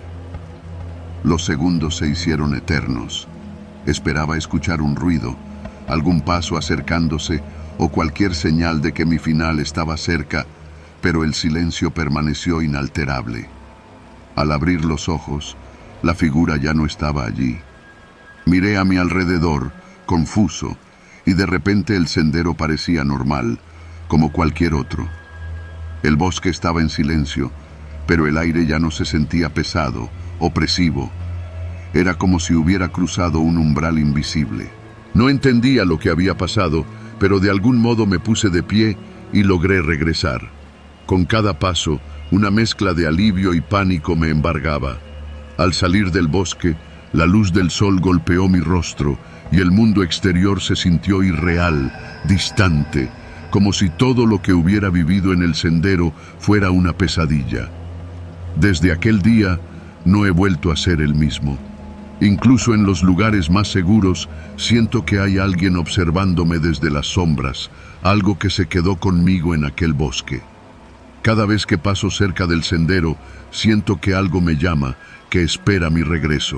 Los segundos se hicieron eternos. Esperaba escuchar un ruido, algún paso acercándose o cualquier señal de que mi final estaba cerca, pero el silencio permaneció inalterable. Al abrir los ojos, la figura ya no estaba allí. Miré a mi alrededor, confuso, y de repente el sendero parecía normal, como cualquier otro. El bosque estaba en silencio, pero el aire ya no se sentía pesado, opresivo. Era como si hubiera cruzado un umbral invisible. No entendía lo que había pasado, pero de algún modo me puse de pie y logré regresar. Con cada paso, una mezcla de alivio y pánico me embargaba. Al salir del bosque, la luz del sol golpeó mi rostro y el mundo exterior se sintió irreal, distante, como si todo lo que hubiera vivido en el sendero fuera una pesadilla. Desde aquel día, no he vuelto a ser el mismo. Incluso en los lugares más seguros, siento que hay alguien observándome desde las sombras, algo que se quedó conmigo en aquel bosque. Cada vez que paso cerca del sendero, siento que algo me llama, que espera mi regreso.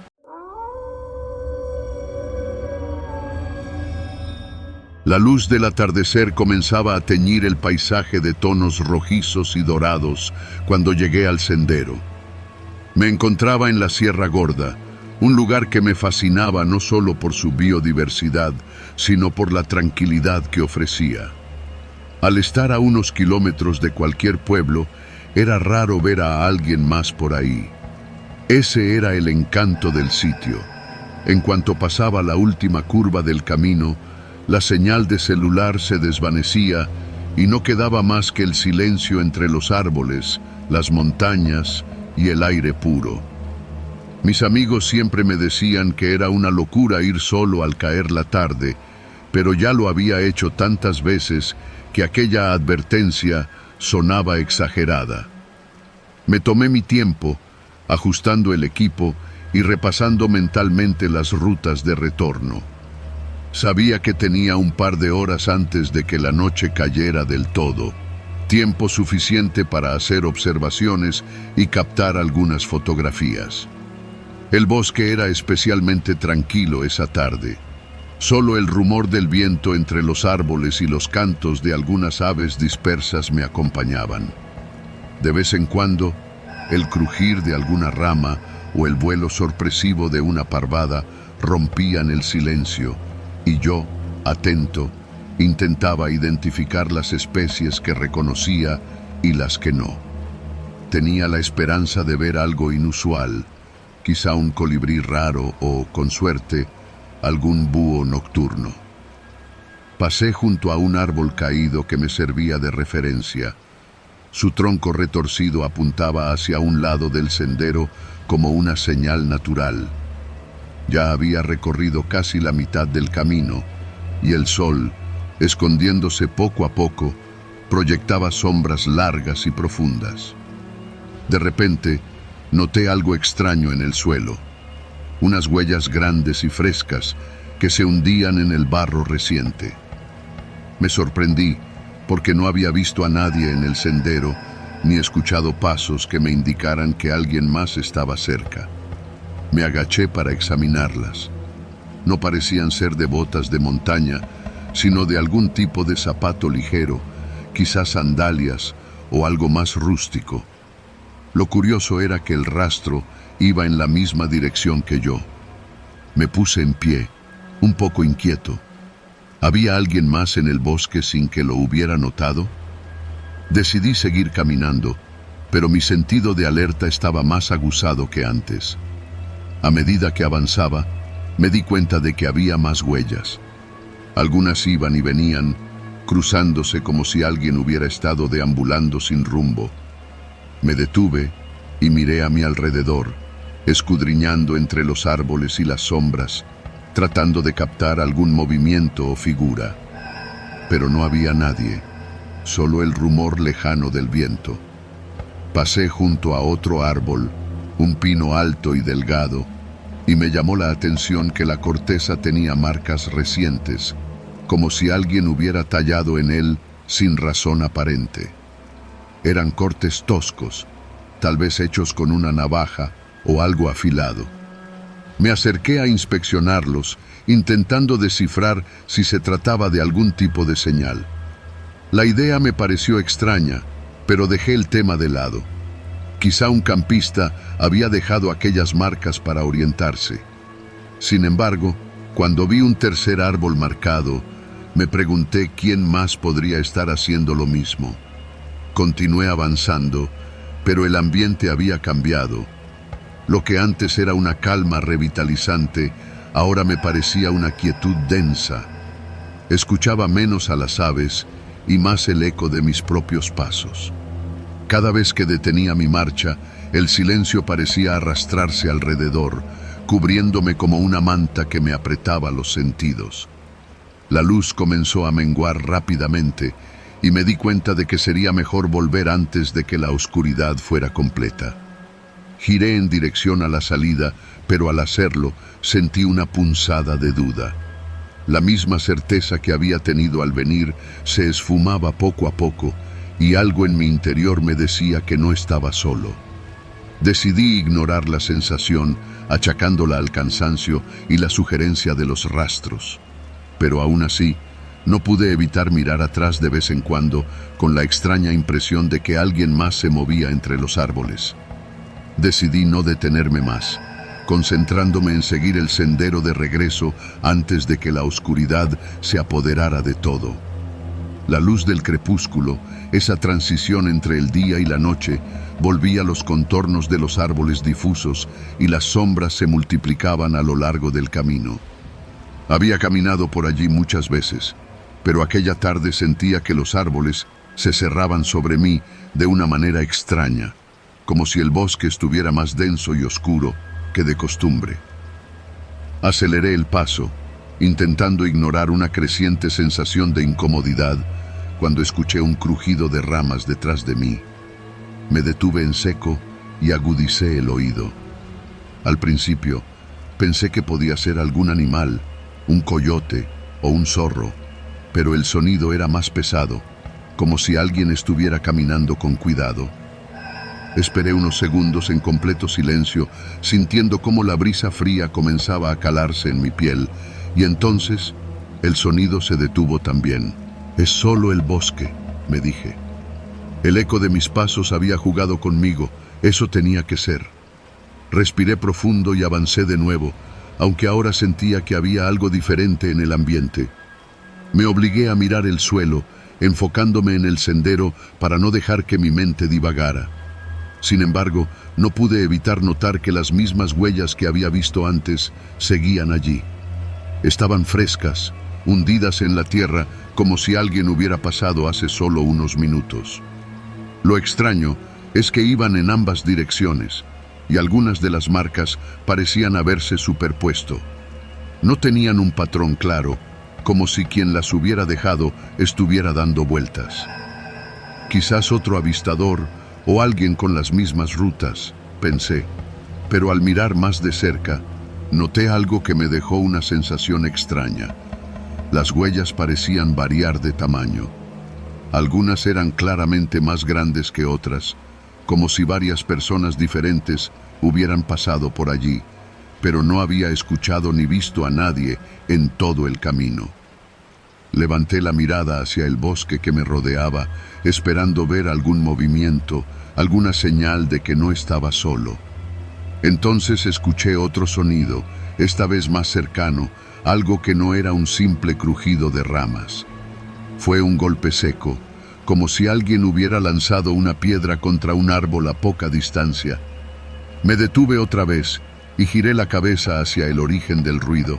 La luz del atardecer comenzaba a teñir el paisaje de tonos rojizos y dorados cuando llegué al sendero. Me encontraba en la Sierra Gorda, un lugar que me fascinaba no solo por su biodiversidad, sino por la tranquilidad que ofrecía. Al estar a unos kilómetros de cualquier pueblo, era raro ver a alguien más por ahí. Ese era el encanto del sitio. En cuanto pasaba la última curva del camino, la señal de celular se desvanecía y no quedaba más que el silencio entre los árboles, las montañas y el aire puro. Mis amigos siempre me decían que era una locura ir solo al caer la tarde, pero ya lo había hecho tantas veces que aquella advertencia sonaba exagerada. Me tomé mi tiempo, ajustando el equipo y repasando mentalmente las rutas de retorno. Sabía que tenía un par de horas antes de que la noche cayera del todo, tiempo suficiente para hacer observaciones y captar algunas fotografías. El bosque era especialmente tranquilo esa tarde. Solo el rumor del viento entre los árboles y los cantos de algunas aves dispersas me acompañaban. De vez en cuando, el crujir de alguna rama o el vuelo sorpresivo de una parvada rompían el silencio, y yo, atento, intentaba identificar las especies que reconocía y las que no. Tenía la esperanza de ver algo inusual, quizá un colibrí raro o, con suerte, algún búho nocturno. Pasé junto a un árbol caído que me servía de referencia. Su tronco retorcido apuntaba hacia un lado del sendero como una señal natural. Ya había recorrido casi la mitad del camino, y el sol, escondiéndose poco a poco, proyectaba sombras largas y profundas. De repente, noté algo extraño en el suelo, unas huellas grandes y frescas que se hundían en el barro reciente. Me sorprendí porque no había visto a nadie en el sendero ni escuchado pasos que me indicaran que alguien más estaba cerca. Me agaché para examinarlas. No parecían ser de botas de montaña, sino de algún tipo de zapato ligero, quizás sandalias o algo más rústico. Lo curioso era que el rastro iba en la misma dirección que yo. Me puse en pie, un poco inquieto. ¿Había alguien más en el bosque sin que lo hubiera notado? Decidí seguir caminando, pero mi sentido de alerta estaba más aguzado que antes. A medida que avanzaba, me di cuenta de que había más huellas. Algunas iban y venían, cruzándose como si alguien hubiera estado deambulando sin rumbo. Me detuve y miré a mi alrededor, escudriñando entre los árboles y las sombras, tratando de captar algún movimiento o figura. Pero no había nadie, solo el rumor lejano del viento. Pasé junto a otro árbol, un pino alto y delgado, y me llamó la atención que la corteza tenía marcas recientes, como si alguien hubiera tallado en él sin razón aparente. Eran cortes toscos, tal vez hechos con una navaja o algo afilado. Me acerqué a inspeccionarlos, intentando descifrar si se trataba de algún tipo de señal. La idea me pareció extraña, pero dejé el tema de lado. Quizá un campista había dejado aquellas marcas para orientarse. Sin embargo, cuando vi un tercer árbol marcado, me pregunté quién más podría estar haciendo lo mismo. Continué avanzando, pero el ambiente había cambiado. Lo que antes era una calma revitalizante, ahora me parecía una quietud densa. Escuchaba menos a las aves y más el eco de mis propios pasos. Cada vez que detenía mi marcha, el silencio parecía arrastrarse alrededor, cubriéndome como una manta que me apretaba los sentidos. La luz comenzó a menguar rápidamente y me di cuenta de que sería mejor volver antes de que la oscuridad fuera completa. Giré en dirección a la salida, pero al hacerlo sentí una punzada de duda. La misma certeza que había tenido al venir se esfumaba poco a poco, y algo en mi interior me decía que no estaba solo. Decidí ignorar la sensación, achacándola al cansancio y la sugerencia de los rastros. Pero aún así, no pude evitar mirar atrás de vez en cuando, con la extraña impresión de que alguien más se movía entre los árboles. Decidí no detenerme más, concentrándome en seguir el sendero de regreso antes de que la oscuridad se apoderara de todo. La luz del crepúsculo, esa transición entre el día y la noche, volví a los contornos de los árboles difusos y las sombras se multiplicaban a lo largo del camino. Había caminado por allí muchas veces, pero aquella tarde sentía que los árboles se cerraban sobre mí de una manera extraña, como si el bosque estuviera más denso y oscuro que de costumbre. Aceleré el paso, intentando ignorar una creciente sensación de incomodidad, cuando escuché un crujido de ramas detrás de mí. Me detuve en seco y agudicé el oído. Al principio, pensé que podía ser algún animal, un coyote o un zorro, pero el sonido era más pesado, como si alguien estuviera caminando con cuidado. Esperé unos segundos en completo silencio, sintiendo cómo la brisa fría comenzaba a calarse en mi piel, y entonces el sonido se detuvo también. «Es solo el bosque», me dije. El eco de mis pasos había jugado conmigo, eso tenía que ser. Respiré profundo y avancé de nuevo, aunque ahora sentía que había algo diferente en el ambiente. Me obligué a mirar el suelo, enfocándome en el sendero para no dejar que mi mente divagara. Sin embargo, no pude evitar notar que las mismas huellas que había visto antes seguían allí. Estaban frescas, hundidas en la tierra, como si alguien hubiera pasado hace solo unos minutos. Lo extraño es que iban en ambas direcciones, y algunas de las marcas parecían haberse superpuesto. No tenían un patrón claro, como si quien las hubiera dejado estuviera dando vueltas. Quizás otro avistador o alguien con las mismas rutas, pensé, pero al mirar más de cerca, noté algo que me dejó una sensación extraña. Las huellas parecían variar de tamaño. Algunas eran claramente más grandes que otras, como si varias personas diferentes hubieran pasado por allí, pero no había escuchado ni visto a nadie en todo el camino. Levanté la mirada hacia el bosque que me rodeaba, esperando ver algún movimiento, alguna señal de que no estaba solo. Entonces escuché otro sonido, esta vez más cercano, algo que no era un simple crujido de ramas. Fue un golpe seco, como si alguien hubiera lanzado una piedra contra un árbol a poca distancia. Me detuve otra vez y giré la cabeza hacia el origen del ruido.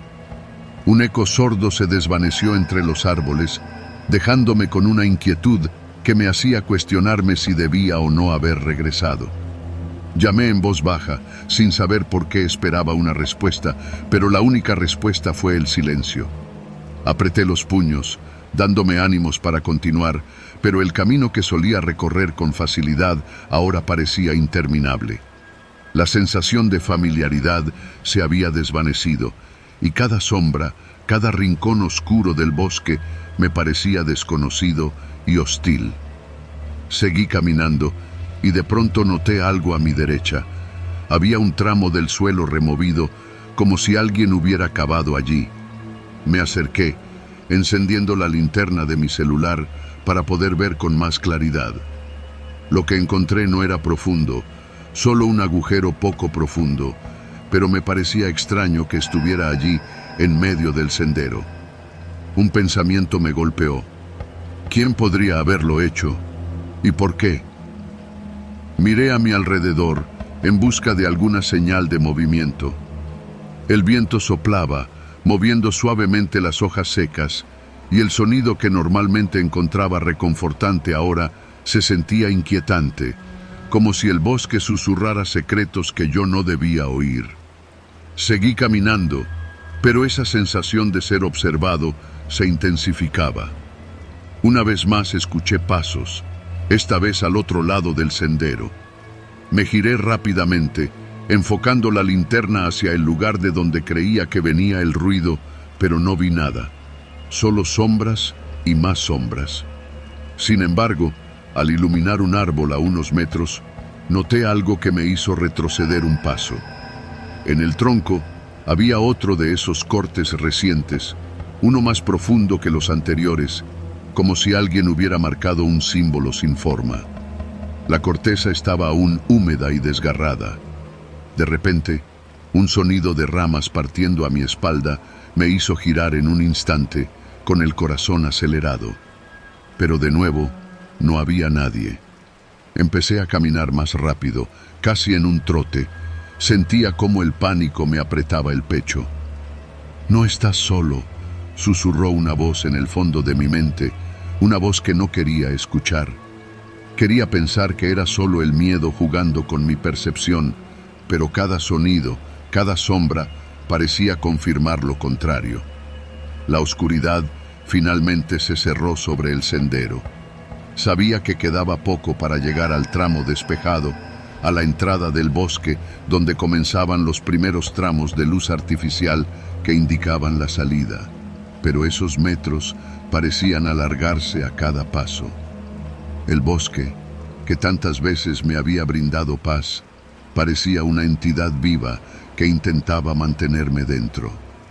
Un eco sordo se desvaneció entre los árboles, dejándome con una inquietud que me hacía cuestionarme si debía o no haber regresado. Llamé en voz baja, sin saber por qué esperaba una respuesta, pero la única respuesta fue el silencio. Apreté los puños, dándome ánimos para continuar, pero el camino que solía recorrer con facilidad ahora parecía interminable. La sensación de familiaridad se había desvanecido, y cada sombra, cada rincón oscuro del bosque me parecía desconocido y hostil. Seguí caminando, y de pronto noté algo a mi derecha. Había un tramo del suelo removido, como si alguien hubiera cavado allí. Me acerqué, encendiendo la linterna de mi celular para poder ver con más claridad. Lo que encontré no era profundo, solo un agujero poco profundo, pero me parecía extraño que estuviera allí en medio del sendero. Un pensamiento me golpeó. ¿Quién podría haberlo hecho? ¿Y por qué? Miré a mi alrededor en busca de alguna señal de movimiento. El viento soplaba, moviendo suavemente las hojas secas, y el sonido que normalmente encontraba reconfortante ahora se sentía inquietante, como si el bosque susurrara secretos que yo no debía oír. Seguí caminando, pero esa sensación de ser observado se intensificaba. Una vez más escuché pasos, esta vez al otro lado del sendero. Me giré rápidamente, enfocando la linterna hacia el lugar de donde creía que venía el ruido, pero no vi nada, solo sombras y más sombras. Sin embargo, al iluminar un árbol a unos metros, noté algo que me hizo retroceder un paso. En el tronco había otro de esos cortes recientes, uno más profundo que los anteriores, como si alguien hubiera marcado un símbolo sin forma. La corteza estaba aún húmeda y desgarrada. De repente, un sonido de ramas partiendo a mi espalda me hizo girar en un instante, con el corazón acelerado. Pero de nuevo, no había nadie. Empecé a caminar más rápido, casi en un trote. Sentía cómo el pánico me apretaba el pecho. «No estás solo», susurró una voz en el fondo de mi mente, una voz que no quería escuchar. Quería pensar que era solo el miedo jugando con mi percepción, pero cada sonido, cada sombra, parecía confirmar lo contrario. La oscuridad finalmente se cerró sobre el sendero. Sabía que quedaba poco para llegar al tramo despejado, a la entrada del bosque, donde comenzaban los primeros tramos de luz artificial que indicaban la salida. Pero esos metros parecían alargarse a cada paso. El bosque, que tantas veces me había brindado paz, parecía una entidad viva que intentaba mantenerme dentro.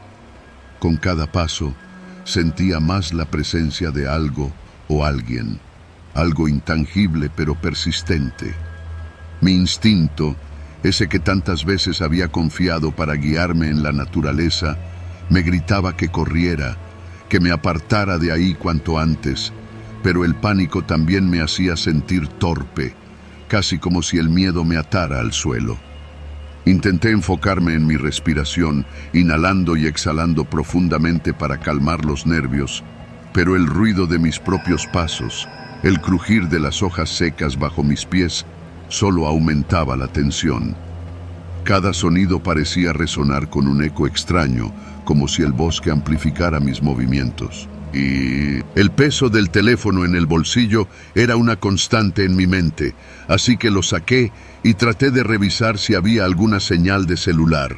Con cada paso, sentía más la presencia de algo o alguien, algo intangible pero persistente. Mi instinto, ese que tantas veces había confiado para guiarme en la naturaleza, me gritaba que corriera, que me apartara de ahí cuanto antes, pero el pánico también me hacía sentir torpe, casi como si el miedo me atara al suelo. Intenté enfocarme en mi respiración, inhalando y exhalando profundamente para calmar los nervios, pero el ruido de mis propios pasos, el crujir de las hojas secas bajo mis pies, solo aumentaba la tensión. Cada sonido parecía resonar con un eco extraño, como si el bosque amplificara mis movimientos. Y el peso del teléfono en el bolsillo era una constante en mi mente, así que lo saqué y traté de revisar si había alguna señal de celular.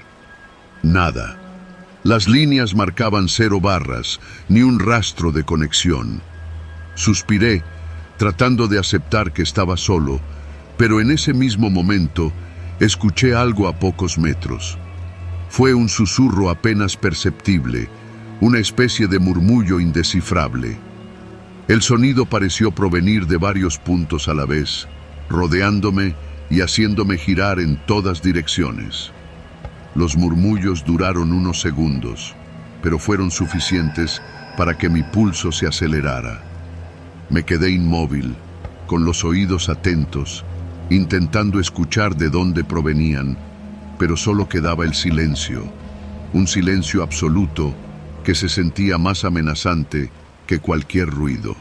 Nada. Las líneas marcaban 0 barras, ni un rastro de conexión. Suspiré, tratando de aceptar que estaba solo, pero en ese mismo momento escuché algo a pocos metros. Fue un susurro apenas perceptible, una especie de murmullo indescifrable. El sonido pareció provenir de varios puntos a la vez, rodeándome y haciéndome girar en todas direcciones. Los murmullos duraron unos segundos, pero fueron suficientes para que mi pulso se acelerara. Me quedé inmóvil, con los oídos atentos, intentando escuchar de dónde provenían, pero solo quedaba el silencio, un silencio absoluto que se sentía más amenazante que cualquier ruido.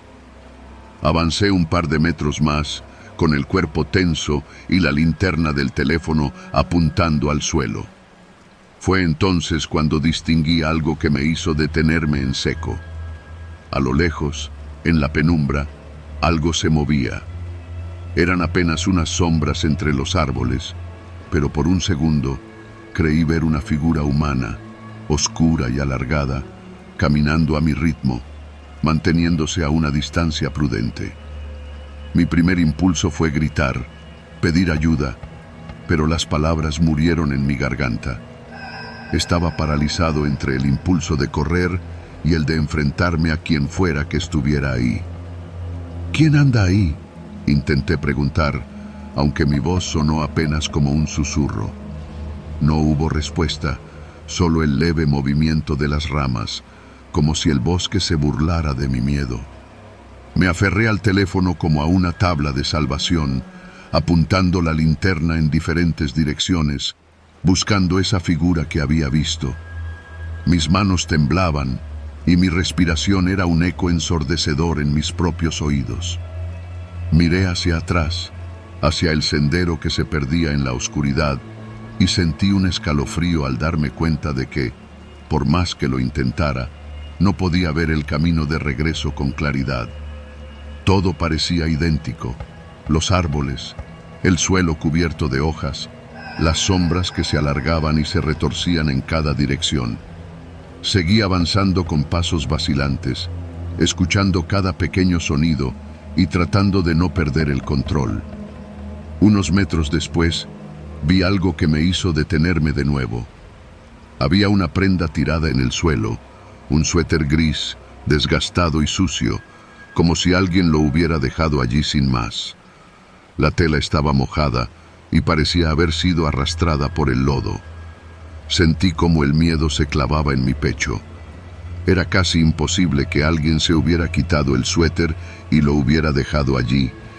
Avancé un par de metros más, con el cuerpo tenso y la linterna del teléfono apuntando al suelo. Fue entonces cuando distinguí algo que me hizo detenerme en seco. A lo lejos, en la penumbra, algo se movía. Eran apenas unas sombras entre los árboles, pero por un segundo creí ver una figura humana, oscura y alargada, caminando a mi ritmo, manteniéndose a una distancia prudente. Mi primer impulso fue gritar, pedir ayuda, pero las palabras murieron en mi garganta. Estaba paralizado entre el impulso de correr y el de enfrentarme a quien fuera que estuviera ahí. ¿Quién anda ahí?, intenté preguntar, aunque mi voz sonó apenas como un susurro. No hubo respuesta, solo el leve movimiento de las ramas, como si el bosque se burlara de mi miedo. Me aferré al teléfono como a una tabla de salvación, apuntando la linterna en diferentes direcciones, buscando esa figura que había visto. Mis manos temblaban y mi respiración era un eco ensordecedor en mis propios oídos. Miré hacia atrás, hacia el sendero que se perdía en la oscuridad, y sentí un escalofrío al darme cuenta de que, por más que lo intentara, no podía ver el camino de regreso con claridad. Todo parecía idéntico: los árboles, el suelo cubierto de hojas, las sombras que se alargaban y se retorcían en cada dirección. Seguí avanzando con pasos vacilantes, escuchando cada pequeño sonido y tratando de no perder el control. Unos metros después, vi algo que me hizo detenerme de nuevo. Había una prenda tirada en el suelo, un suéter gris, desgastado y sucio, como si alguien lo hubiera dejado allí sin más. La tela estaba mojada y parecía haber sido arrastrada por el lodo. Sentí como el miedo se clavaba en mi pecho. Era casi imposible que alguien se hubiera quitado el suéter y lo hubiera dejado allí,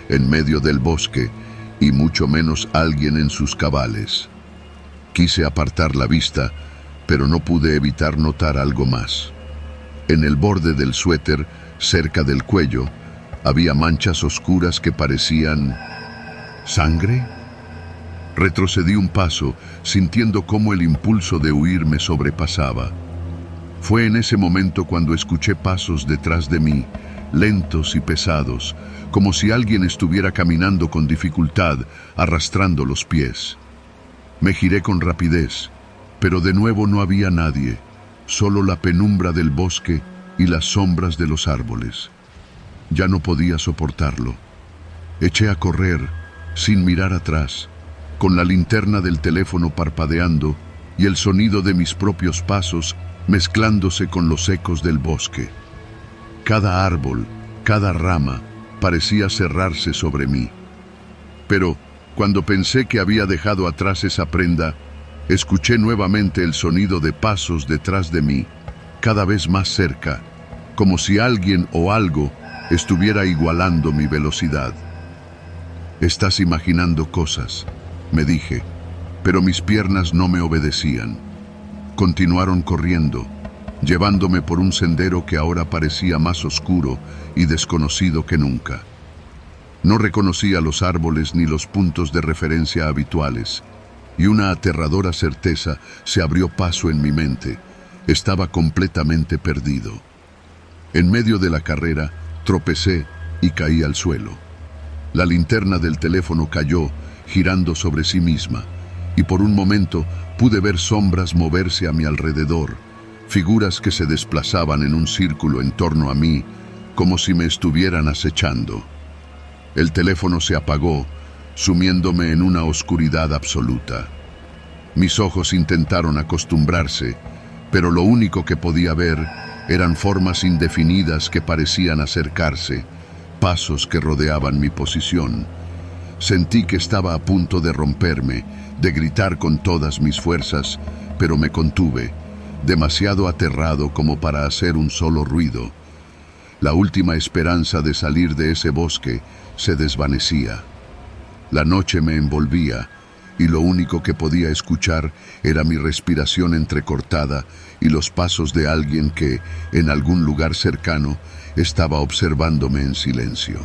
en medio del bosque, y mucho menos alguien en sus cabales. Quise apartar la vista, pero no pude evitar notar algo más. En el borde del suéter, cerca del cuello, había manchas oscuras que parecían... ¿sangre? Retrocedí un paso, sintiendo cómo el impulso de huir me sobrepasaba. Fue en ese momento cuando escuché pasos detrás de mí, lentos y pesados, como si alguien estuviera caminando con dificultad, arrastrando los pies. Me giré con rapidez, pero de nuevo no había nadie, solo la penumbra del bosque y las sombras de los árboles. Ya no podía soportarlo. Eché a correr, sin mirar atrás, con la linterna del teléfono parpadeando y el sonido de mis propios pasos mezclándose con los ecos del bosque. Cada árbol, cada rama, parecía cerrarse sobre mí. Pero, cuando pensé que había dejado atrás esa prenda, escuché nuevamente el sonido de pasos detrás de mí, cada vez más cerca, como si alguien o algo estuviera igualando mi velocidad. «Estás imaginando cosas», me dije, pero mis piernas no me obedecían. Continuaron corriendo, llevándome por un sendero que ahora parecía más oscuro y desconocido que nunca. No reconocía los árboles ni los puntos de referencia habituales, y una aterradora certeza se abrió paso en mi mente. Estaba completamente perdido. En medio de la carrera, tropecé y caí al suelo. La linterna del teléfono cayó, girando sobre sí misma, y por un momento pude ver sombras moverse a mi alrededor, figuras que se desplazaban en un círculo en torno a mí, como si me estuvieran acechando. El teléfono se apagó, sumiéndome en una oscuridad absoluta. Mis ojos intentaron acostumbrarse, pero lo único que podía ver eran formas indefinidas que parecían acercarse, pasos que rodeaban mi posición. Sentí que estaba a punto de romperme, de gritar con todas mis fuerzas, pero me contuve, demasiado aterrado como para hacer un solo ruido. La última esperanza de salir de ese bosque se desvanecía. La noche me envolvía, y lo único que podía escuchar era mi respiración entrecortada y los pasos de alguien que, en algún lugar cercano, estaba observándome en silencio.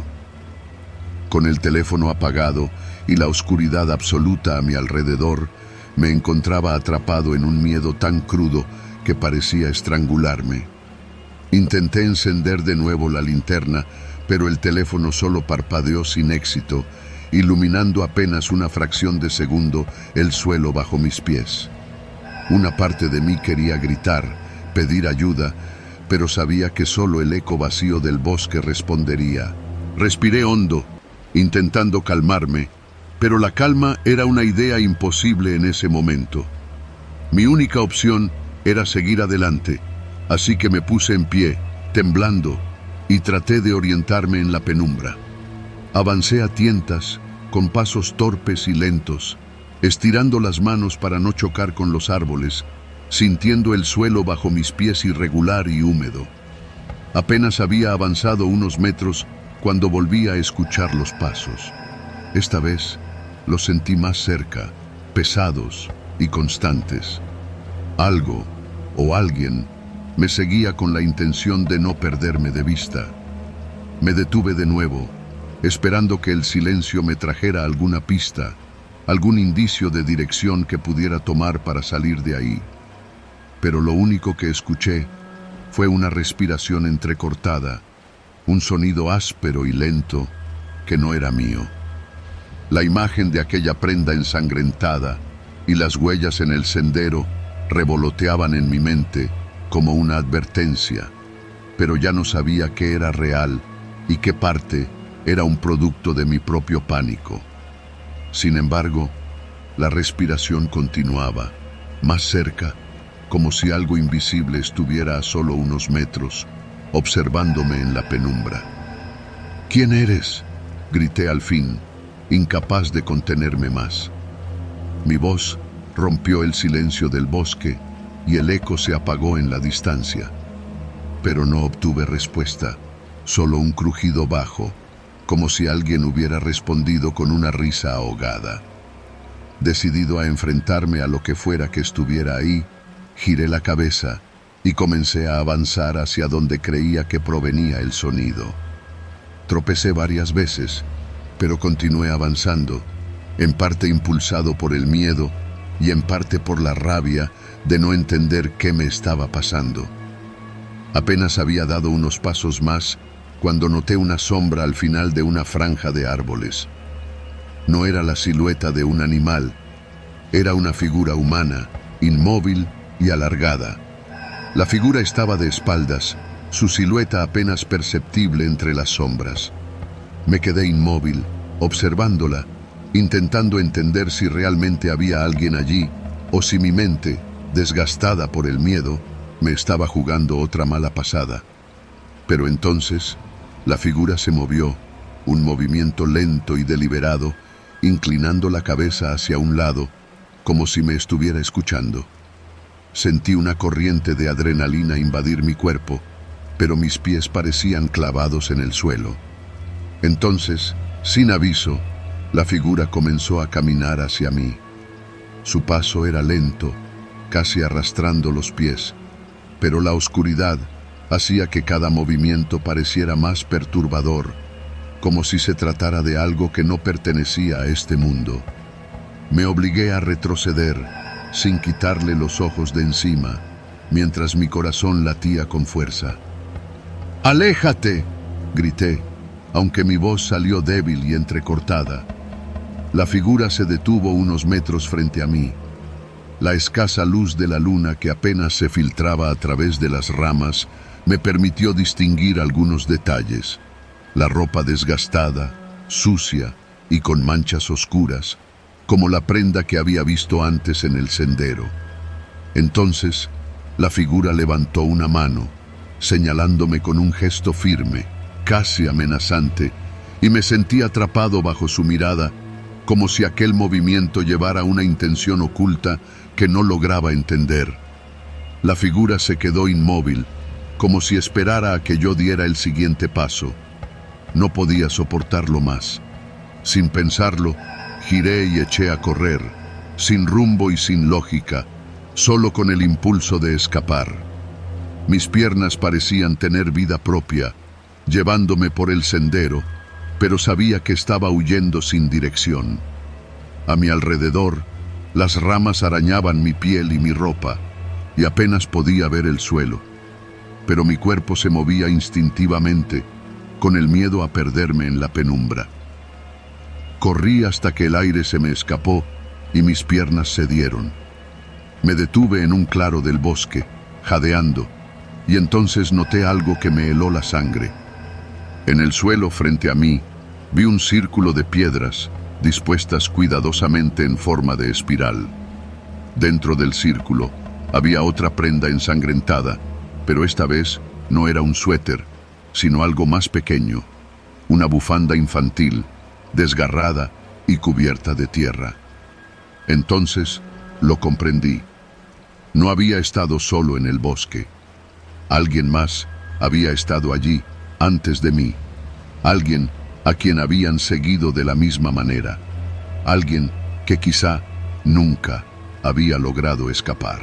Con el teléfono apagado y la oscuridad absoluta a mi alrededor, me encontraba atrapado en un miedo tan crudo que parecía estrangularme. Intenté encender de nuevo la linterna, pero el teléfono solo parpadeó sin éxito, iluminando apenas una fracción de segundo el suelo bajo mis pies. Una parte de mí quería gritar, pedir ayuda, pero sabía que solo el eco vacío del bosque respondería. Respiré hondo, intentando calmarme, pero la calma era una idea imposible en ese momento. Mi única opción era seguir adelante, así que me puse en pie, temblando, y traté de orientarme en la penumbra. Avancé a tientas, con pasos torpes y lentos, estirando las manos para no chocar con los árboles, sintiendo el suelo bajo mis pies irregular y húmedo. Apenas había avanzado unos metros cuando volví a escuchar los pasos. Esta vez los sentí más cerca, pesados y constantes. Algo o alguien me seguía con la intención de no perderme de vista. Me detuve de nuevo, esperando que el silencio me trajera alguna pista, algún indicio de dirección que pudiera tomar para salir de ahí. Pero lo único que escuché fue una respiración entrecortada, un sonido áspero y lento que no era mío. La imagen de aquella prenda ensangrentada y las huellas en el sendero revoloteaban en mi mente como una advertencia, pero ya no sabía qué era real y qué parte era un producto de mi propio pánico. Sin embargo, la respiración continuaba, más cerca, como si algo invisible estuviera a solo unos metros, observándome en la penumbra. «¿Quién eres?», grité al fin, incapaz de contenerme más. Mi voz rompió el silencio del bosque y el eco se apagó en la distancia. Pero no obtuve respuesta, solo un crujido bajo, como si alguien hubiera respondido con una risa ahogada. Decidido a enfrentarme a lo que fuera que estuviera ahí, giré la cabeza y comencé a avanzar hacia donde creía que provenía el sonido. Tropecé varias veces, pero continué avanzando, en parte impulsado por el miedo y en parte por la rabia de no entender qué me estaba pasando. Apenas había dado unos pasos más cuando noté una sombra al final de una franja de árboles. No era la silueta de un animal, era una figura humana, inmóvil y alargada. La figura estaba de espaldas, su silueta apenas perceptible entre las sombras. Me quedé inmóvil, observándola, intentando entender si realmente había alguien allí o si mi mente, desgastada por el miedo, me estaba jugando otra mala pasada. Pero entonces, la figura se movió, un movimiento lento y deliberado, inclinando la cabeza hacia un lado, como si me estuviera escuchando. Sentí una corriente de adrenalina invadir mi cuerpo, pero mis pies parecían clavados en el suelo. Entonces, sin aviso, la figura comenzó a caminar hacia mí. Su paso era lento, casi arrastrando los pies, pero la oscuridad hacía que cada movimiento pareciera más perturbador, como si se tratara de algo que no pertenecía a este mundo. Me obligué a retroceder, sin quitarle los ojos de encima, mientras mi corazón latía con fuerza. ¡Aléjate!, grité, aunque mi voz salió débil y entrecortada. La figura se detuvo unos metros frente a mí. La escasa luz de la luna que apenas se filtraba a través de las ramas me permitió distinguir algunos detalles. La ropa desgastada, sucia y con manchas oscuras, como la prenda que había visto antes en el sendero. Entonces, la figura levantó una mano, señalándome con un gesto firme, casi amenazante, y me sentí atrapado bajo su mirada, como si aquel movimiento llevara una intención oculta que no lograba entender. La figura se quedó inmóvil, como si esperara a que yo diera el siguiente paso. No podía soportarlo más. Sin pensarlo, giré y eché a correr, sin rumbo y sin lógica, solo con el impulso de escapar. Mis piernas parecían tener vida propia, llevándome por el sendero, pero sabía que estaba huyendo sin dirección. A mi alrededor, las ramas arañaban mi piel y mi ropa, y apenas podía ver el suelo. Pero mi cuerpo se movía instintivamente, con el miedo a perderme en la penumbra. Corrí hasta que el aire se me escapó y mis piernas cedieron. Me detuve en un claro del bosque, jadeando, y entonces noté algo que me heló la sangre. En el suelo frente a mí, vi un círculo de piedras, dispuestas cuidadosamente en forma de espiral. Dentro del círculo había otra prenda ensangrentada, pero esta vez no era un suéter, sino algo más pequeño, una bufanda infantil, desgarrada y cubierta de tierra. Entonces lo comprendí. No había estado solo en el bosque. Alguien más había estado allí antes de mí. Alguien a quien habían seguido de la misma manera. Alguien que quizá nunca había logrado escapar.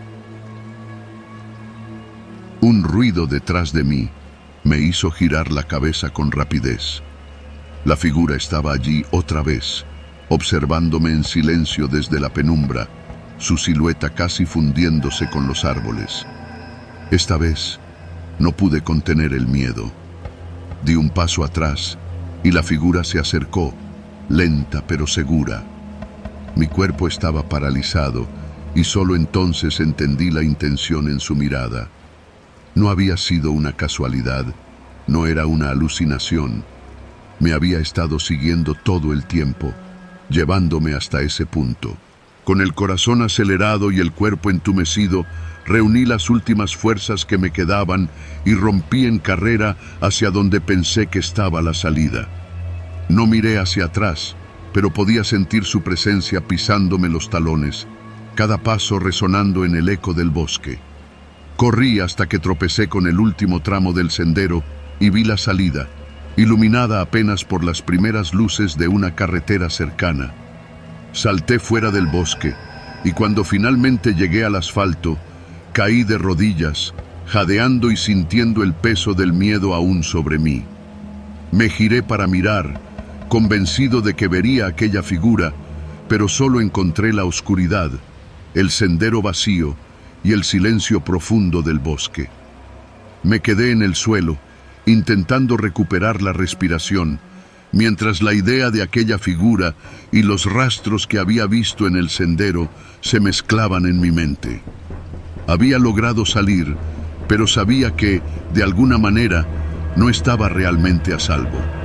Un ruido detrás de mí me hizo girar la cabeza con rapidez. La figura estaba allí otra vez, observándome en silencio desde la penumbra, su silueta casi fundiéndose con los árboles. Esta vez no pude contener el miedo. Di un paso atrás y la figura se acercó, lenta pero segura. Mi cuerpo estaba paralizado y solo entonces entendí la intención en su mirada. No había sido una casualidad, no era una alucinación. Me había estado siguiendo todo el tiempo, llevándome hasta ese punto. Con el corazón acelerado y el cuerpo entumecido, reuní las últimas fuerzas que me quedaban y rompí en carrera hacia donde pensé que estaba la salida. No miré hacia atrás, pero podía sentir su presencia pisándome los talones, cada paso resonando en el eco del bosque. Corrí hasta que tropecé con el último tramo del sendero y vi la salida, iluminada apenas por las primeras luces de una carretera cercana. Salté fuera del bosque, y cuando finalmente llegué al asfalto, caí de rodillas, jadeando y sintiendo el peso del miedo aún sobre mí. Me giré para mirar, convencido de que vería aquella figura, pero solo encontré la oscuridad, el sendero vacío y el silencio profundo del bosque. Me quedé en el suelo, intentando recuperar la respiración, mientras la idea de aquella figura y los rastros que había visto en el sendero se mezclaban en mi mente. Había logrado salir, pero sabía que, de alguna manera, no estaba realmente a salvo.